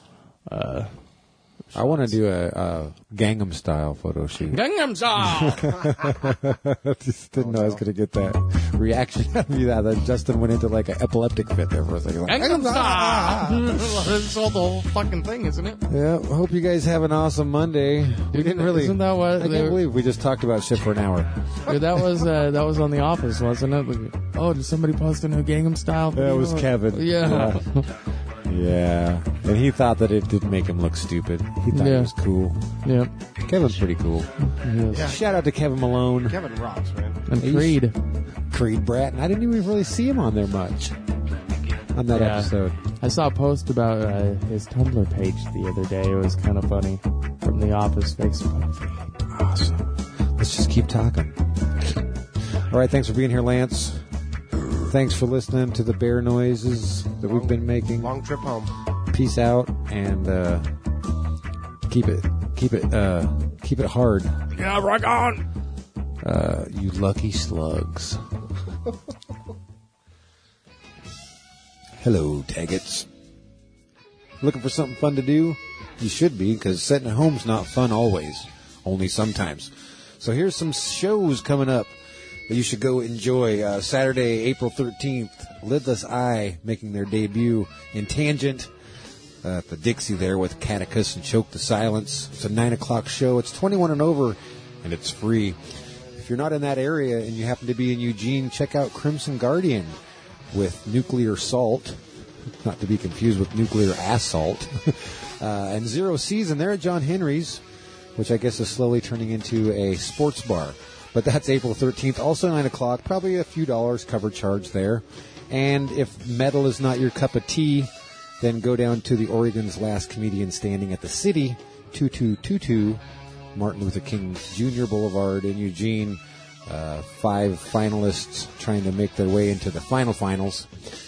I want to do a Gangnam Style photo shoot. Gangnam Style. I just didn't know I was going to get that reaction out of you. That Justin went into like an epileptic fit there for a second. Like, Gangnam Style. That's all the whole fucking thing, isn't it? yeah, I hope you guys have an awesome Monday. We didn't really. Isn't that what I they can't were- believe we just talked about shit for an hour. Yeah, that was on The Office, wasn't it? Like, oh, did somebody post a new Gangnam Style? That video? was Kevin. Yeah. Yeah, and he thought that it didn't make him look stupid. He thought Yeah. it was cool. Yeah. Kevin's pretty cool. Yes. Shout out to Kevin Malone, Kevin rocks, man. And He's- Creed. Creed Bratton. I didn't even really see him on there much on that Yeah. episode. I saw a post about his Tumblr page the other day. It was kind of funny from The Office Facebook feed. Awesome. Let's just keep talking. All right, thanks for being here, Lance. Thanks for listening to the bear noises that we've been making. Long trip home. Peace out and keep it hard. Yeah, rock on. You lucky slugs. Hello, Taggets. Looking for something fun to do? You should be, because sitting at home's not fun always. Only sometimes. So here's some shows coming up that you should go enjoy. Saturday, April 13th, Lidless Eye making their debut in Tangent at the Dixie there with Catechus and Choke the Silence. It's a 9 o'clock show. It's 21 and over, and it's free. If you're not in that area and you happen to be in Eugene, check out Crimson Guardian with Nuclear Salt, not to be confused with Nuclear Assault, and Zero Season there at John Henry's, which I guess is slowly turning into a sports bar. But that's April 13th, also 9 o'clock, probably a few dollars cover charge there. And if metal is not your cup of tea, then go down to the Oregon's Last Comedian Standing at the City, 2222 Martin Luther King Jr. Boulevard in Eugene. 5 finalists trying to make their way into the finals.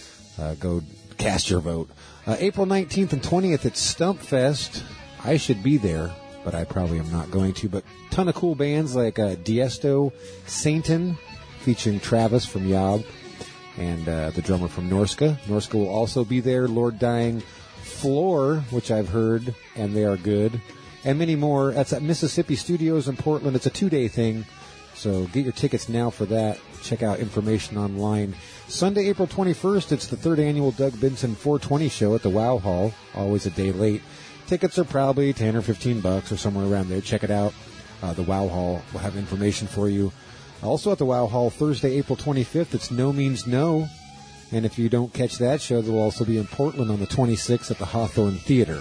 Go cast your vote. April 19th and 20th at Stump Fest. I should be there, but I probably am not going to. But ton of cool bands like Diesto, Sainton, featuring Travis from Yob, and the drummer from Norska. Norska will also be there. Lord Dying, Floor, which I've heard, and they are good, and many more. That's at Mississippi Studios in Portland. It's a 2-day thing, so get your tickets now for that. Check out information online. Sunday, April 21st, it's the 3rd annual Doug Benson 420 show at the Wow Hall, always a day late. Tickets are probably $10 or $15 or somewhere around there. Check it out. The Wow Hall will have information for you. Also at the Wow Hall, Thursday, April 25th, it's No Means No. And if you don't catch that show, they'll also be in Portland on the 26th at the Hawthorne Theater.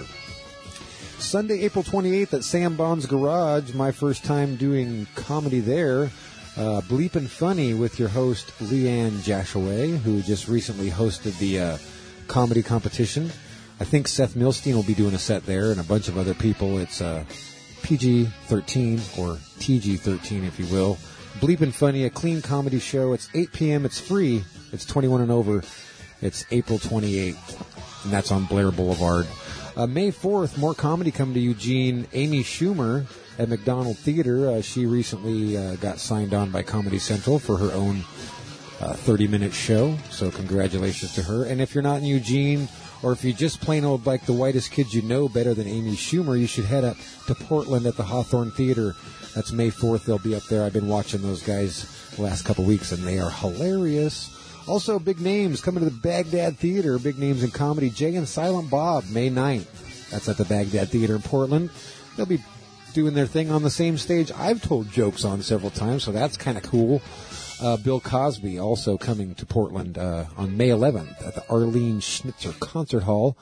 Sunday, April 28th at Sam Bond's Garage, my first time doing comedy there. Bleepin' Funny with your host, Leanne Jashaway, who just recently hosted the comedy competition. I think Seth Milstein will be doing a set there, and a bunch of other people. It's PG-13, or TG-13, if you will. Bleepin' Funny, a clean comedy show. It's 8 p.m. It's free. It's 21 and over. It's April 28th, and that's on Blair Boulevard. May 4th, more comedy coming to Eugene. Amy Schumer at McDonald Theater. She recently got signed on by Comedy Central for her own 30-minute show, so congratulations to her. And if you're not in Eugene, or if you just plain old like the whitest kids you know better than Amy Schumer, you should head up to Portland at the Hawthorne Theater. That's May 4th. They'll be up there. I've been watching those guys the last couple weeks, and they are hilarious. Also, big names coming to the Baghdad Theater. Big names in comedy. Jay and Silent Bob, May 9th. That's at the Baghdad Theater in Portland. They'll be doing their thing on the same stage I've told jokes on several times, so that's kind of cool. Bill Cosby also coming to Portland on May 11th at the Arlene Schnitzer Concert Hall.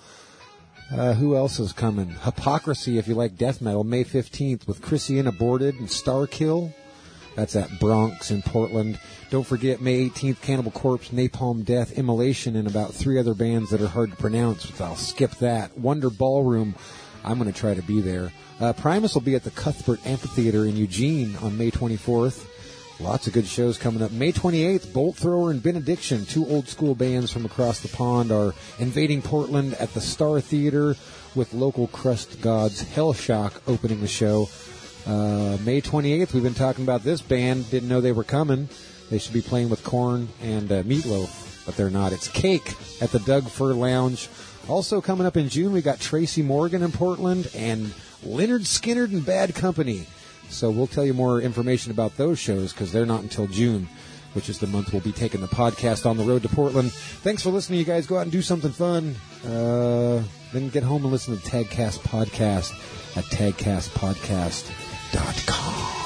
Who else is coming? Hypocrisy, if you like death metal, May 15th with Chrissy and Aborted and Starkill. That's at Bronx in Portland. Don't forget, May 18th, Cannibal Corpse, Napalm Death, Immolation, and about 3 other bands that are hard to pronounce, but I'll skip that. Wonder Ballroom, I'm going to try to be there. Primus will be at the Cuthbert Amphitheater in Eugene on May 24th. Lots of good shows coming up. May 28th, Bolt Thrower and Benediction, 2 old school bands from across the pond, are invading Portland at the Star Theater with local crust gods Hellshock opening the show. May 28th, we've been talking about this band. Didn't know they were coming. They should be playing with Korn and Meatloaf, but they're not. It's Cake at the Doug Fir Lounge. Also coming up in June, we got Tracy Morgan in Portland and Leonard Skinner and Bad Company. So we'll tell you more information about those shows because they're not until June, which is the month we'll be taking the podcast on the road to Portland. Thanks for listening, you guys. Go out and do something fun. Then get home and listen to Tagcast Podcast at tagcastpodcast.com.